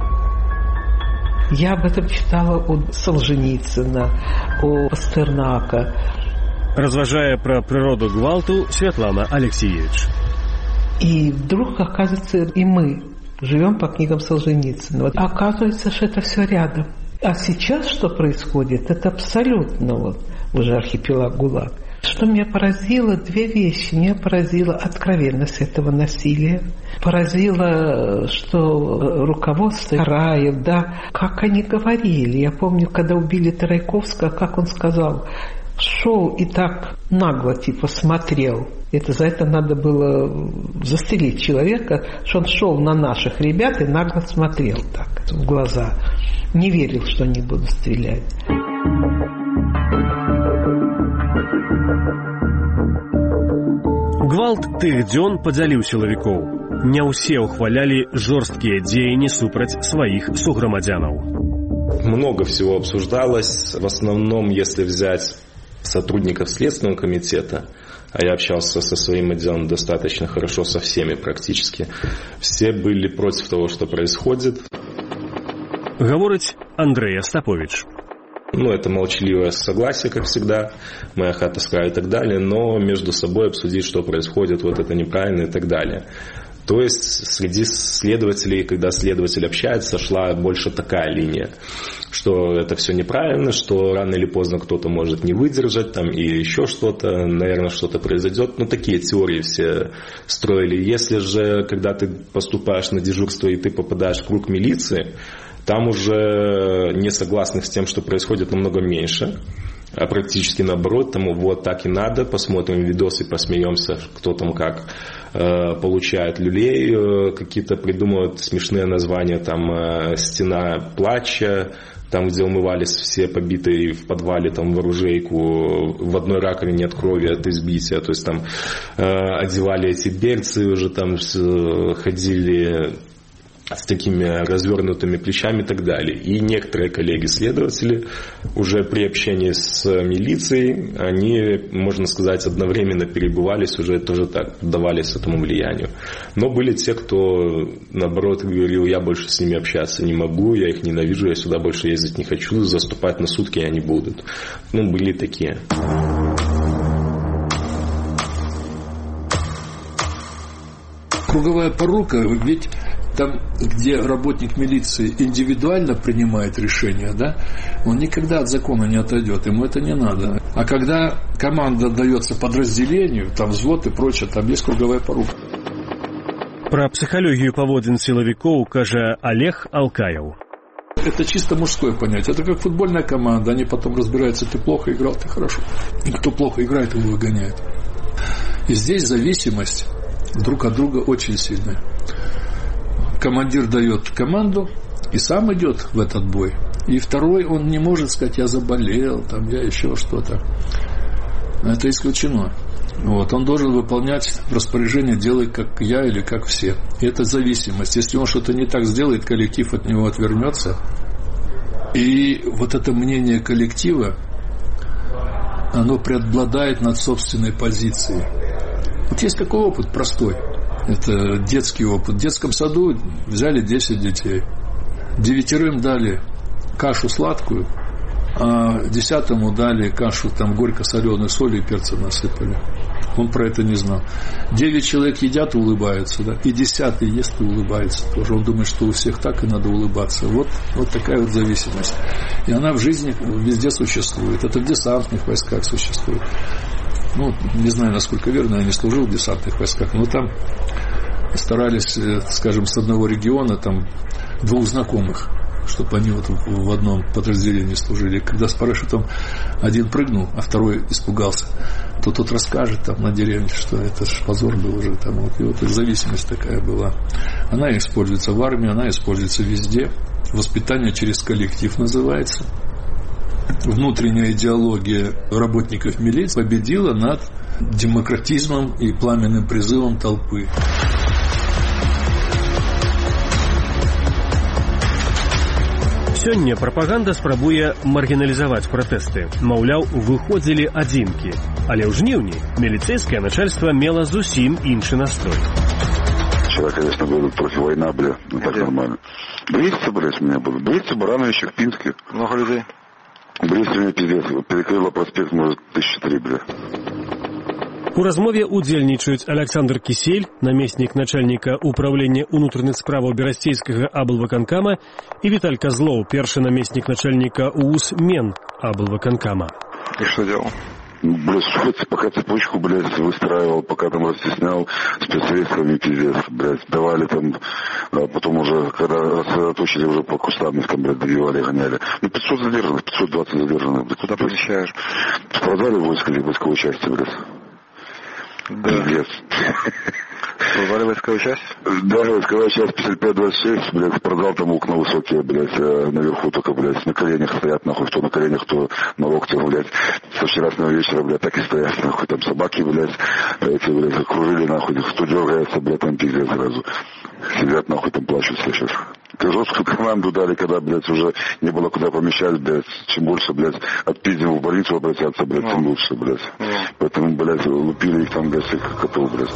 Я об этом читала у Солженіцина, у Пастернака. Разважая про природу гвалту, Светлана Алексеевич. И вдруг, оказывается, и мы живем по книгам Солженіцина. Оказывается, что это все рядом. А сейчас что происходит? Это абсолютно уже архипелаг ГУЛАГ. Что меня поразило, две вещи. Меня поразила откровенность этого насилия. Поразило, что руководство Раев, как они говорили. Я помню, когда убили Тарайковского, как он сказал, шел и так нагло, смотрел. За это надо было застрелить человека, что он шел на наших ребят и нагло смотрел так в глаза. Не верил, что они будут стрелять. Гвалт тых дзён падзяліў сілавікоў. Не ўсе ўхвалялі жорсткія дзеянні супраць сваіх суграмадзянаў. Много всего обсуждалось. В основном, если взять сотрудников Следственного комитета, а я общался со своим отделом достаточно хорошо, со всеми практически, все были против того, что происходит. Говорит Андрей Остапович. Это молчаливое согласие, как всегда, моя хата с краю и так далее, но между собой обсудить, что происходит, это неправильно и так далее. То есть среди следователей, когда следователь общается, шла больше такая линия, что это все неправильно, что рано или поздно кто-то может не выдержать там, и еще что-то, наверное, что-то произойдет. Ну, такие теории все строили. Если же, когда ты поступаешь на дежурство и ты попадаешь в круг милиции, там уже несогласных с тем, что происходит, намного меньше. А практически наоборот, тому вот так и надо, посмотрим видосы, посмеемся, кто там как получает люлей, какие-то придумывают смешные названия, там «Стена плача», там, где умывались все побитые в подвале, там, в оружейку, в одной раковине от крови, от избития, то есть там одевали эти берцы, уже там ходили с такими развернутыми плечами и так далее. И некоторые коллеги-следователи уже при общении с милицией, они, можно сказать, одновременно перебывались, уже тоже так поддавались этому влиянию. Но были те, кто, наоборот, говорил, я больше с ними общаться не могу, я их ненавижу, я сюда больше ездить не хочу, заступать на сутки они будут. Ну, были такие. Круговая порука, ведь там, где работник милиции индивидуально принимает решение, да, он никогда от закона не отойдет, ему это не надо. А когда команда отдается подразделению, там взвод и прочее, там есть круговая порука. Про психологию поводин силовиков каже Олег Алкаев. Это чисто мужское понятие. Это как футбольная команда. Они потом разбираются, ты плохо играл, ты хорошо. И кто плохо играет, его выгоняет. И здесь зависимость друг от друга очень сильная. Командир дает команду и сам идет в этот бой. И второй, он не может сказать, я заболел, там, я еще что-то. Это исключено. Вот. Он должен выполнять распоряжение, делай как я или как все. И это зависимость. Если он что-то не так сделает, коллектив от него отвернется. И вот это мнение коллектива, оно преобладает над собственной позицией. Вот есть такой опыт простой. Это детский опыт. В детском саду взяли 10 детей. 9 дали кашу сладкую, а 10 дали кашу там горько-соленую, соли и перца насыпали. Он про это не знал. 9 человек едят и улыбаются, да? И 10 ест и улыбается тоже. Он думает, что у всех так и надо улыбаться. Вот такая вот зависимость. И она в жизни везде существует. Это в десантных войсках существует. Ну, не знаю, насколько верно, я не служил в десантных войсках, но там старались, скажем, с одного региона там 2 знакомых, чтобы они вот в одном подразделении служили. Когда с парашютом один прыгнул, а второй испугался, то тот расскажет там на деревне, что это ж позор был уже там. Вот. И вот зависимость такая была. Она используется в армии, она используется везде. Воспитание через коллектив называется. Внутренняя идеология работников милиции победила над демократизмом и пламенным призывом толпы. Сёння прапаганда спрабуе маргіналізаваць пратэсты. Маўляў, выходзілі адзінкі. Але ў жніўні міліцейскае начальство мела зусім іншы настрой. Вчера, конечно, было трохи война, бля, ну так нормально. Брестцы, блядь, у меня было. Брестцы, Барановичи, Пинске. Много людей. Брестцы мне пиздец. Перекрыла проспект, может, 1003, бля. У размове удзельнічаюць Александр Кисель, намеснік начальніка управлення унутраных справаў Берасцейскага аблвыканкама, і Віталь Козлов, першы намеснік начальніка УУС Мен аблвыканкама. И что делал? Блядь, пока цепочку, блядь, выстраивал, пока там растеснял спецсредствами, пиздец, блядь, давали там, а потом уже, когда рассредоточили, уже по кустарникам, блядь, добивали, гоняли. Ну, 500 задержанных, 520 задержанных, блядь. Куда помещаешь? В продали войска или войсковой части, блядь. Да. Пиздец. Продали войсковую часть? Да, войсковая часть 55-26, блядь, продал там окна высокие, блядь, наверху только, блядь, на коленях стоят, нахуй, кто на коленях, кто на локтях, блядь. Со вчерашнего вечера, блядь, так и стоят, нахуй, там собаки, блядь, эти, блядь, окружили, нахуй, кто дергается, блядь, там пиздец сразу. Сидят, нахуй, там плачут, слышишь. Жесткую команду дали, когда, блядь, уже не было куда помещать, блядь, чем больше, блядь, отпиздим в больницу обратятся, блядь, тем лучше, блядь. Поэтому, блядь, лупили их там, блядь, всех котов, блядь.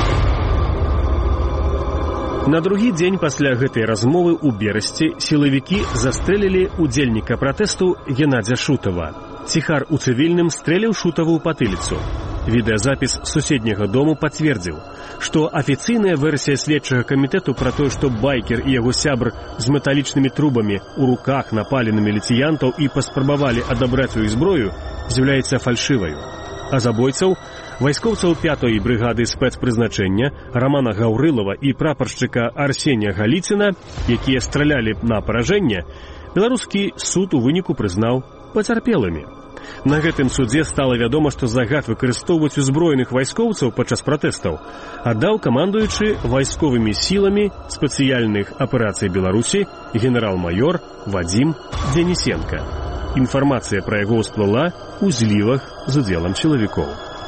На другі дзень пасля гэтай размовы ў Берасці сілавікі застрэлілі удзельніка пратэсту Геннадзя Шутава. Ціхар у цывільным стрэліў Шутаву ў патыліцу. Відэазапіс суседняга дому пацвердзіў, што афіцыйная версія следчага камітэту пра тое, што байкер і яго сябр з металічнымі трубамі ў руках напалі на міліцыянтаў і паспрабавалі адабраць у іх зброю, з'яўляецца фальшываю. А забойцаў, вайскоўцаў 5-й брыгады спецпрызначэння Романа Гаўрылава і прапаршчыка Арсенія Галіцына, якія стралялі на паражэнне, беларускі суд у выніку прызнаў пацярпелымі. На гэтым судзе стала вядома, што загад выкарыстоўваць узброеных вайскоўцаў падчас пратэстаў аддаў камандуючы вайсковымі сіламі спецыяльных аперацый Беларусі генерал-майор Вадзім Дзенісенка. Інфармацыя пра яго ўсплыла ў злівах з удзелам сілавікоў.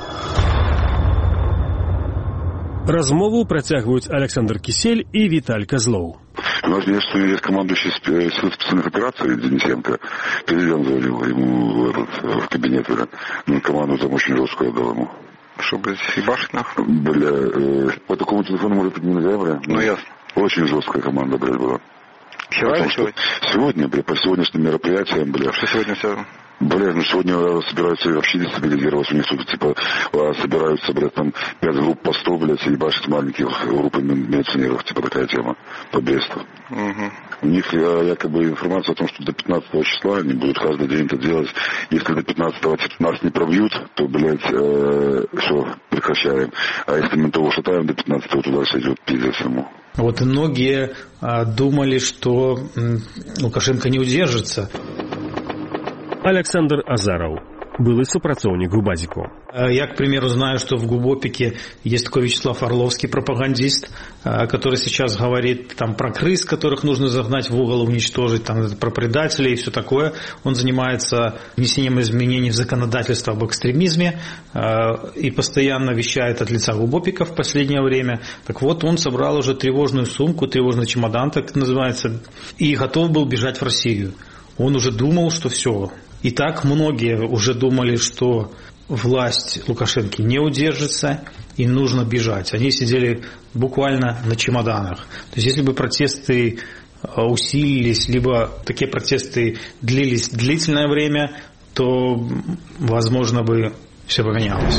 Размову працягваюць Александр Кисель и Виталь Козлов. У нас есть командующий сил специальных операций Денисенко. Президент звонил ему в кабинет. Ну, команду там очень жесткую дал ему. Чтобы ебашить нахуй? Бля, по такому телефону может быть нельзя, бля. Ну, ясно. Очень жесткая команда, блядь, была. Вчера или сегодня? Сегодня, бля, по сегодняшним мероприятиям, бля. Что сегодня все? Бля, ну сегодня собираются вообще дестабилизироваться. У них тут, типа, собираются, блядь, там 5 групп по 100, блядь, и башить маленьких групп милиционеров, типа такая тема, по Бресту. Угу. У них якобы информация о том, что до 15 числа они будут каждый день это делать. Если до 15-го типа, нас не пробьют, то, блядь, все, прекращаем. А если мы того шатаем до 15-го, туда все идет пиздец ему. Вот многие думали, что Лукашенко не удержится. Александр Азаров, былый супрацоўнік Губазіку. Я, к примеру, знаю, что в Губопике есть такой Вячеслав Орловский, пропагандист, который сейчас говорит там про крыс, которых нужно загнать в угол, уничтожить, там, про предателей и все такое. Он занимается внесением изменений в законодательство об экстремизме и постоянно вещает от лица Губопика в последнее время. Так вот, он собрал уже тревожную сумку, тревожный чемодан, так называется, и готов был бежать в Россию. Он уже думал, что все. И так многие уже думали, что власть Лукашенко не удержится и нужно бежать. Они сидели буквально на чемоданах. То есть если бы протесты усилились, либо такие протесты длились длительное время, то, возможно, бы все поменялось.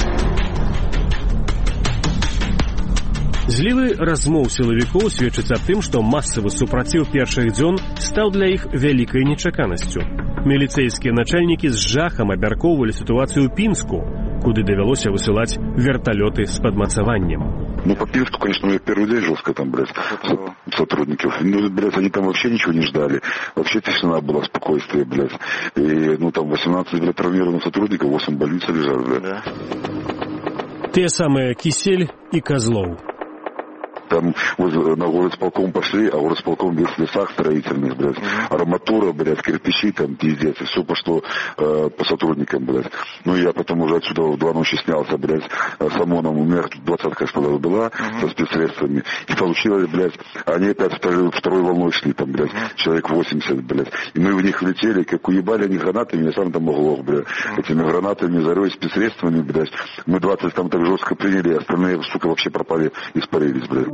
Злівы размоў сілавікоў сведчыць аб тым, што масавы супраціў першых дзён стаў для іх вялікай нечаканасцю. Міліцэйскія начальнікі з жахам абмяркоўвалі сітуацыю ў Пінску, куды давялося высылаць верталёты с подмацаваннем. Ну, по Пинску, конечно, у первый день жестко там, блядь, сотрудников. Ну, блядь, они там вообще ничего не ждали. Вообще тишина была, спокойствие, блядь. И, ну, там 18, блядь, травмированных сотрудников, 8 в больнице лежат, блядь. Да. Те самые Кисель и Козлов. Там на горосполком пошли, а горосполком весь в лесах строительных, блядь. Арматура, блядь, кирпичи, там, пиздец. И все пошло по сотрудникам, блядь. Ну, я потом уже отсюда в 2 ночи снялся, блядь, с ОМОНом. У меня тут 20-ка, что ли, была, со спецсредствами. И получилось, блядь, они опять второй волной шли, там, блядь, человек 80, блядь. И мы в них влетели, как уебали они гранатами, я сам там оглох, блядь. Этими гранатами, зарой, спецсредствами, блядь. Мы 20 там так жестко приняли, остальные, сука, вообще пропали, испарились, блядь.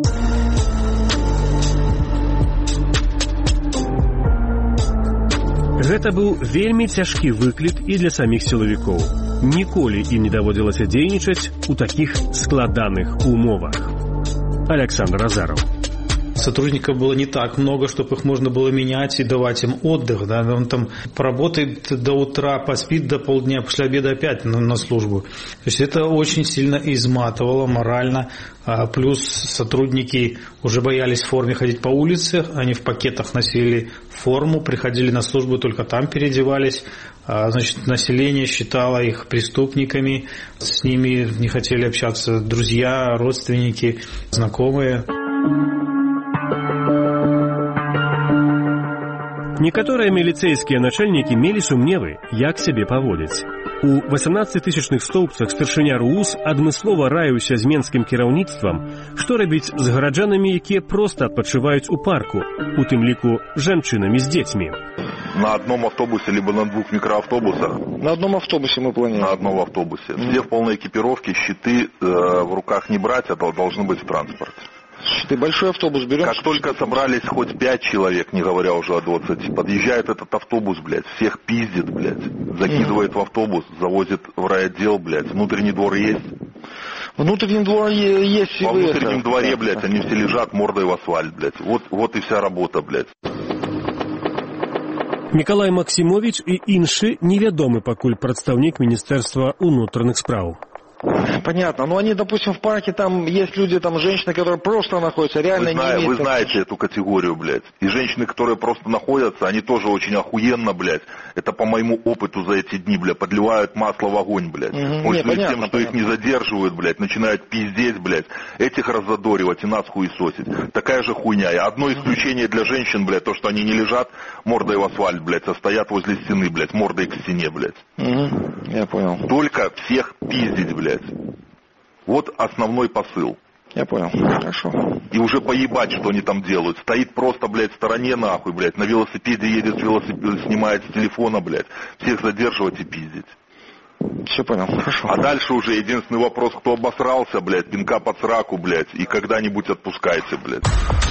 Гэта быў вельмі цяжкі выклік і для саміх сілавікоў. Ніколі ім не даводзілася дзейнічаць у такіх складаных умовах. Александр Азаров. Сотрудников было не так много, чтобы их можно было менять и давать им отдых. Да? Он там поработает до утра, поспит до полдня, после обеда опять на службу. То есть это очень сильно изматывало морально. Плюс сотрудники уже боялись в форме ходить по улице. Они в пакетах носили форму, приходили на службу, только там переодевались. Значит, население считало их преступниками. С ними не хотели общаться друзья, родственники, знакомые. Некаторыя міліцэйскія начальнікі мелі сумневы, як сябе паводзіць. У 18-тысячных стоўбцах старшыня РУС адмыслова раіўся з менскім кіраўніцтвам, што рабіць з гараджанамі, якія проста адпачываюць у парку, у тым ліку жанчынамі з дзецьмі. На одном автобусе, либо на 2 микроавтобусах. На одном автобусе мы планируем. На одном автобусе. Все в полной экипировке, щиты в руках не брать, а должны быть в транспорте. Ты большой автобус берем? Как только собрались хоть 5 человек, не говоря уже о 20, подъезжает этот автобус, блядь, всех пиздит, блядь, закидывает в автобус, завозит в райотдел, блядь. Внутренний двор есть? Внутренний двор есть. Во внутреннем дворе, блядь, они все лежат мордой в асфальт, блядь. Вот и вся работа, блядь. Мікалай Максімович і інші невядомы пакуль прадстаўнік Міністэрства ўнутраных спраў. Понятно. Но они, допустим, в парке, там есть люди, там женщины, которые просто находятся, реально не имеют... Вы знаете эту категорию, блядь. И женщины, которые просто находятся, они тоже очень охуенно, блядь. Это по моему опыту за эти дни, блядь, подливают масло в огонь, блядь. Может, с тем, что их не задерживают, блядь, начинают пиздеть, блядь. Этих раззадоривать и нас хуесосить. Такая же хуйня. И одно исключение для женщин, блядь, то, что они не лежат мордой в асфальт, блядь, а стоят возле стены, блядь, мордой к стене, блядь. Я понял. Только всех пиздить, блядь. Вот основной посыл. Я понял. Хорошо. И уже поебать, что они там делают. Стоит просто, блядь, в стороне, нахуй, блядь. На велосипеде едет, снимает с телефона, блядь. Всех задерживать и пиздить. Все понял. Хорошо. А дальше уже единственный вопрос, кто обосрался, блядь, пинка под сраку, блядь. И когда-нибудь отпускайте, блядь.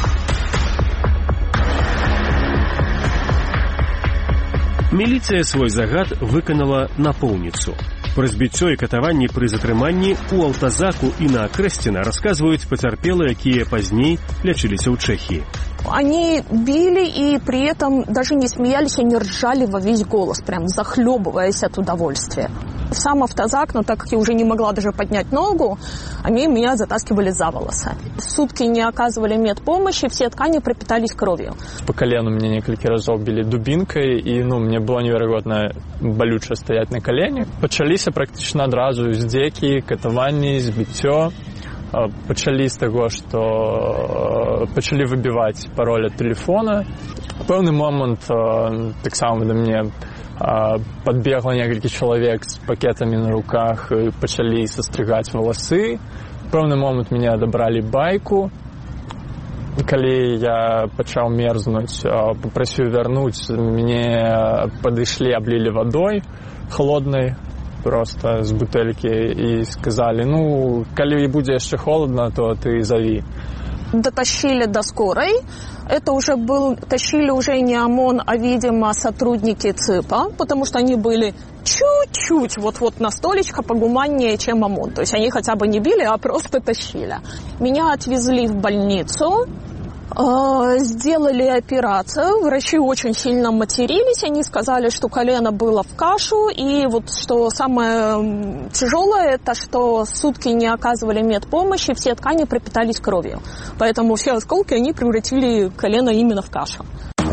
Міліцыя свой загад выканала напоўніцу. Пра збіццё і катаванні пры затрыманні у Алтазаку і на Крэсціна рассказываюць пацярпелыя, якія пазней лячыліся ў Чэхіі. Они били и при этом даже не смеялись, они ржали во весь голос, прям захлебываясь от удовольствия. Сам Автозак, но так как я уже не могла даже поднять ногу, они меня затаскивали за волосы. Сутки не оказывали медпомощи, все ткани пропитались кровью. По колену меня несколько разов били дубинкой, и мне было невероятно болюче стоять на колене. Почалися практично одразу здзекі, катаванні, збіццё. Пачалі з таго, што пачалі выбіваць пароль ад тэлефона. У пэўны момант таксама да мне подбегла некалькі чалавек з пакетамі на руках і пачалі састрыгаць валасы. У пэўны момант мяне адабралі байку. Калі я пачаў мерзнуць, папрасіў вярнуць, мяне падышлі, аблілі вадой холоднай, просто з бутэлькі, і сказали, калі будзе яшчэ холодно, то ты зови. Дотащили до скорой. Это уже тащили уже не ОМОН, а, видимо, сотрудники ЦИПа, потому что они были чуть-чуть вот на столечко погуманнее, чем ОМОН. То есть они хотя бы не били, а просто тащили. Меня отвезли в больницу. Сделали операцию, врачи очень сильно матерились, они сказали, что колено было в кашу, и вот что самое тяжелое, это что сутки не оказывали медпомощи, все ткани пропитались кровью, поэтому все осколки они превратили колено именно в кашу.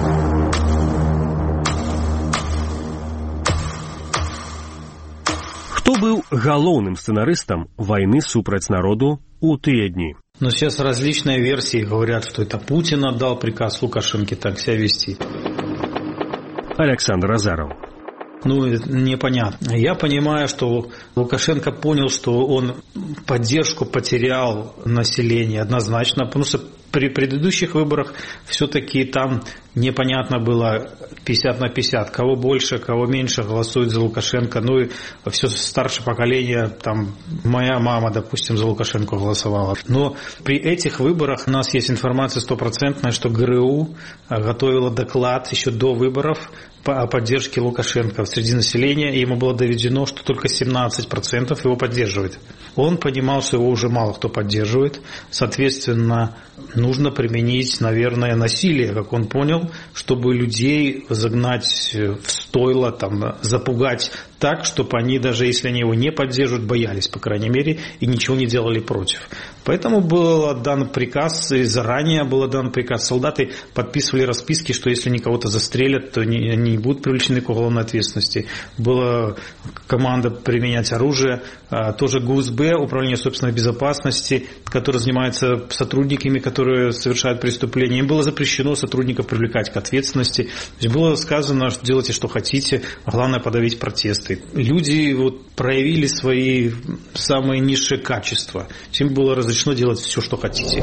Хто быў галоўным сцэнарыстам войны супраць народу у тыя дні? Но сейчас различные версии говорят, что это Путин отдал приказ Лукашенке так себя вести. Александр Азаров. Непонятно. Я понимаю, что Лукашенко понял, что он поддержку потерял населения однозначно, потому что при предыдущих выборах все-таки там непонятно было 50 на 50, кого больше, кого меньше голосует за Лукашенко. И все старшее поколение, там, моя мама, допустим, за Лукашенко голосовала. Но при этих выборах у нас есть информация стопроцентная, что ГРУ готовила доклад еще до выборов о поддержке Лукашенко среди населения, и ему было доведено, что только 17% его поддерживает. Он понимал, что его уже мало кто поддерживает, соответственно, нужно применить, наверное, насилие, как он понял, чтобы людей загнать в стойло, запугать так, чтобы они, даже если они его не поддерживают, боялись, по крайней мере, и ничего не делали против. Поэтому был дан приказ, и заранее был дан приказ. Солдаты подписывали расписки, что если они кого-то застрелят, то они не будут привлечены к уголовной ответственности. Была команда применять оружие. Тоже ГУСБ, Управление собственной безопасности, которое занимается сотрудниками, которые совершают преступления. Им было запрещено сотрудников привлекать к ответственности. То есть было сказано, что делайте, что хотите, главное подавить протесты. Люди проявили свои самые низшие качества. Им было разрешено делать все, что хотите.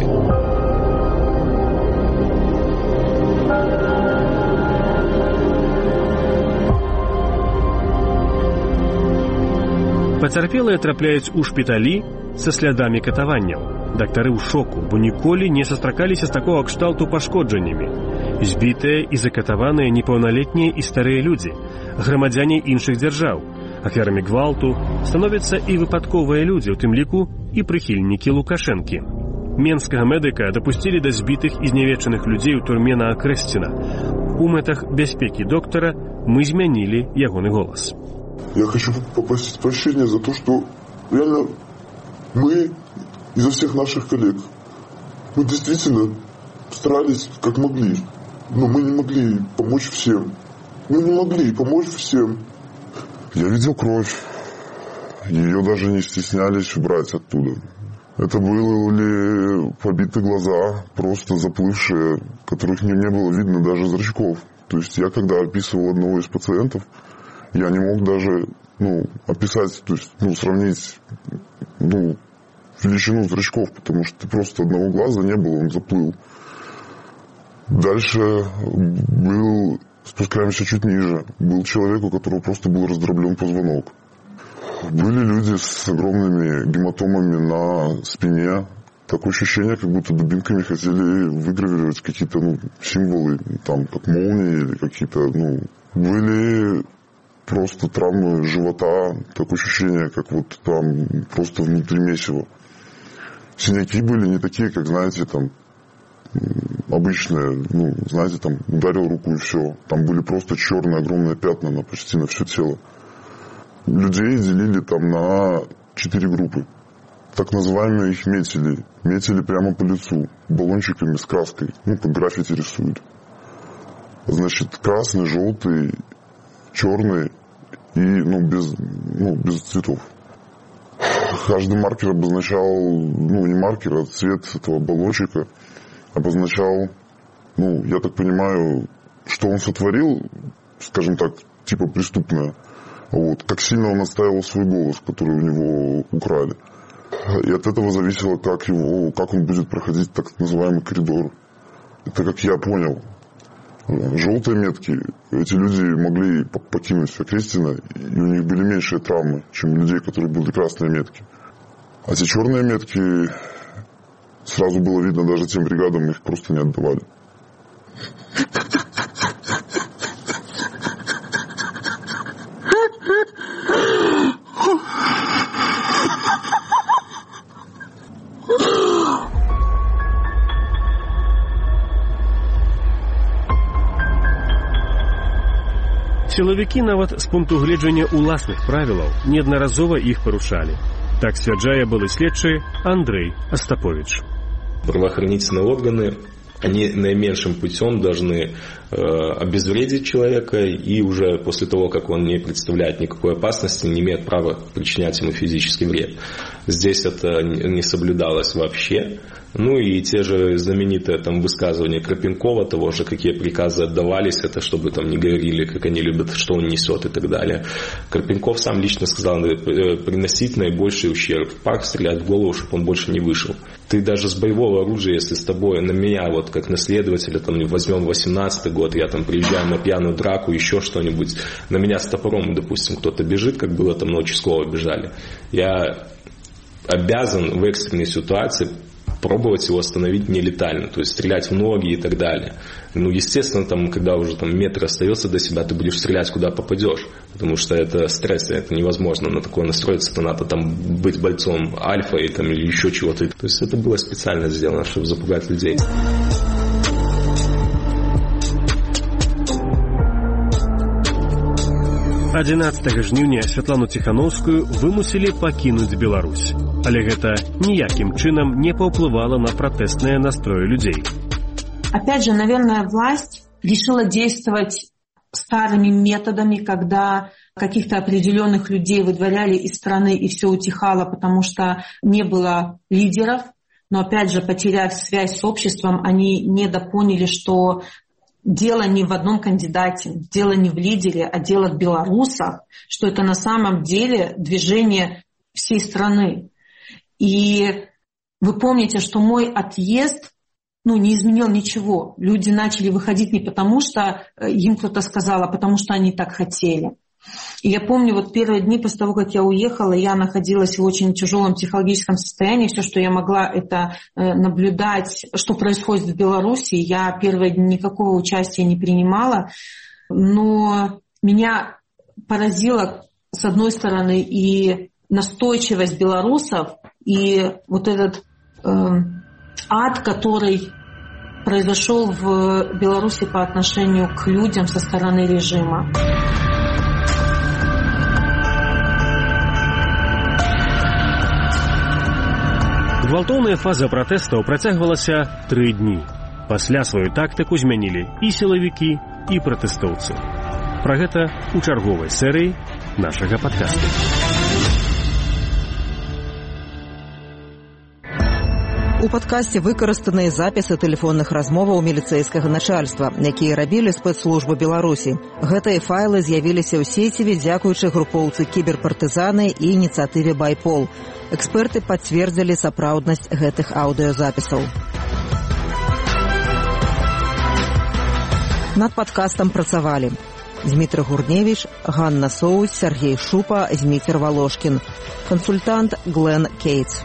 Пацярпелыя трапляюць у шпіталі са слядамі катаванняў. Дактары ў шоку, бо ніколі не сустракаліся з такого кшталту пашкоджаннямі. Збітыя і закатаваныя непаўналетнія і старыя людзі, грамадзяне іншых дзяржаў. Ахвярамі гвалту становяцца і выпадковыя людзі, у тым ліку і прыхільнікі Лукашэнкі. Менскага медыка дапусцілі да збітых і знявечаных людзей у турме на Акрэсціна. У мэтах бяспекі доктара мы змянілі ягоны голас. Я хочу попросить прощения за то, что реально мы и за всех наших коллег, мы действительно старались как могли, но мы не могли помочь всем. Мы не могли помочь всем. Я видел кровь. Ее даже не стеснялись убрать оттуда. Это были побитые глаза, просто заплывшие, которых мне не было видно даже зрачков. То есть я, когда описывал одного из пациентов, я не мог даже описать, то есть сравнить величину зрачков, потому что просто одного глаза не было, он заплыл. Дальше спускаемся чуть ниже, был человек, у которого просто был раздроблен позвонок. Были люди с огромными гематомами на спине. Такое ощущение, как будто дубинками хотели выгравировать какие-то символы, там, как молнии или какие-то, Были просто травмы живота, такое ощущение, как вот там просто внутри месива. Синяки были не такие, как, знаете, там, обычные, знаете, там, ударил руку и все. Там были просто черные огромные пятна почти на все тело. Людей делили там на 4 группы. Так называемые их метили. Метили прямо по лицу, баллончиками с краской, как граффити рисуют. Значит, красный, желтый, черный и, без цветов. Каждый маркер обозначал, не маркер, а цвет этого баллончика обозначал, я так понимаю, что он сотворил, скажем так, типа преступное. Вот, как сильно он отстаивал свой голос, который у него украли. И от этого зависело, как он будет проходить так называемый коридор. Это как я понял. Желтые метки, эти люди могли покинуть Акрестина, и у них были меньшие травмы, чем у людей, которые были красные метки. А те черные метки, сразу было видно, даже тем бригадам их просто не отдавали. Сілавікі нават з пункту гледжання ўласных правілаў неаднаразова іх парушалі. Так сцвярджае былы следчы Андрей Остапович. Правоохранительные органы, они наименьшим путем должны обезвредить человека, и уже после того, как он не представляет никакой опасности, не имеет права причинять ему физический вред. Здесь это не соблюдалось вообще. И те же знаменитые высказывания Крапенкова, того же, какие приказы отдавались, это чтобы не говорили, как они любят, что он несет и так далее. Крапенков сам лично сказал, приносить наибольший ущерб. Пак стрелять в голову, чтобы он больше не вышел. Ты даже с боевого оружия, если с тобой, на меня, как на следователя, возьмем 18-й год, я приезжаю на пьяную драку, еще что-нибудь, на меня с топором, допустим, кто-то бежит, как было на участкового бежали. Я обязан в экстренной ситуации пробовать его остановить нелетально, то есть стрелять в ноги и так далее. Естественно, когда уже метр остается до себя, ты будешь стрелять куда попадешь, потому что это стресс, это невозможно на такое настроиться, то надо быть бойцом альфа или еще чего-то. То есть это было специально сделано, чтобы запугать людей. А 11 жніўня Святлану Ціхановскую вымусілі пакінуць Беларусь. Але гэта ніякім чынам не паўплывала на протестные настрои людей. Опять же, наверное, власть решила действовать старыми методами, когда каких-то определенных людей выдворяли из страны и все утихало, потому что не было лидеров. Но опять же, потеряв связь с обществом, они недопоняли, что дело не в одном кандидате, дело не в лидере, а дело в белорусах, что это на самом деле движение всей страны. И вы помните, что мой отъезд не изменил ничего. Люди начали выходить не потому, что им кто-то сказал, а потому что они так хотели. И я помню, вот первые дни после того, как я уехала, я находилась в очень тяжелом психологическом состоянии. Все, что я могла, это наблюдать, что происходит в Беларуси. Я первые дни никакого участия не принимала. Но меня поразило, с одной стороны, и настойчивость белорусов, и вот этот ад, который произошел в Беларуси по отношению к людям со стороны режима. Гвалтоўная фаза пратэстаў працягвалася 3 дні. Пасля сваю тактыку змянілі і сілавікі, і пратэстоўцы. Пра гэта ў чарговай серыі нашага падкасту. У падкасці выкарыстаныя запісы тэлефонных размоваў міліцэйскага начальства, якія рабілі спецслужбы Беларусі. Гэтыя файлы з'явіліся ў сеціве дзякуючы групоўцы кіберпартызаны і ініцыятыве «Байпол». Эксперты пацвердзілі сапраўднасць гэтых аўдыёзапісаў. Над падкастам працавалі Дмітрий Гурневич, Ганна Соуць, Сергей Шупа, Зміцер Волошкін. Консультант Глен Кейтс.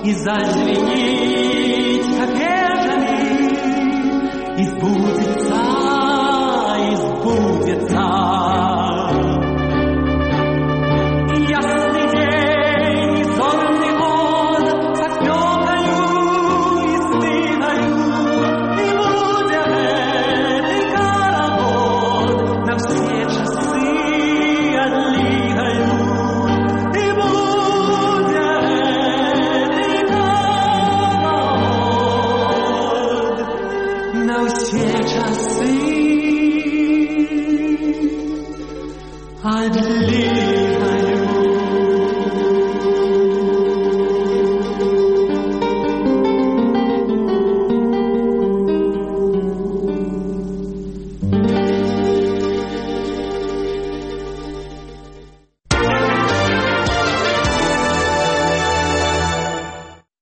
зазвенит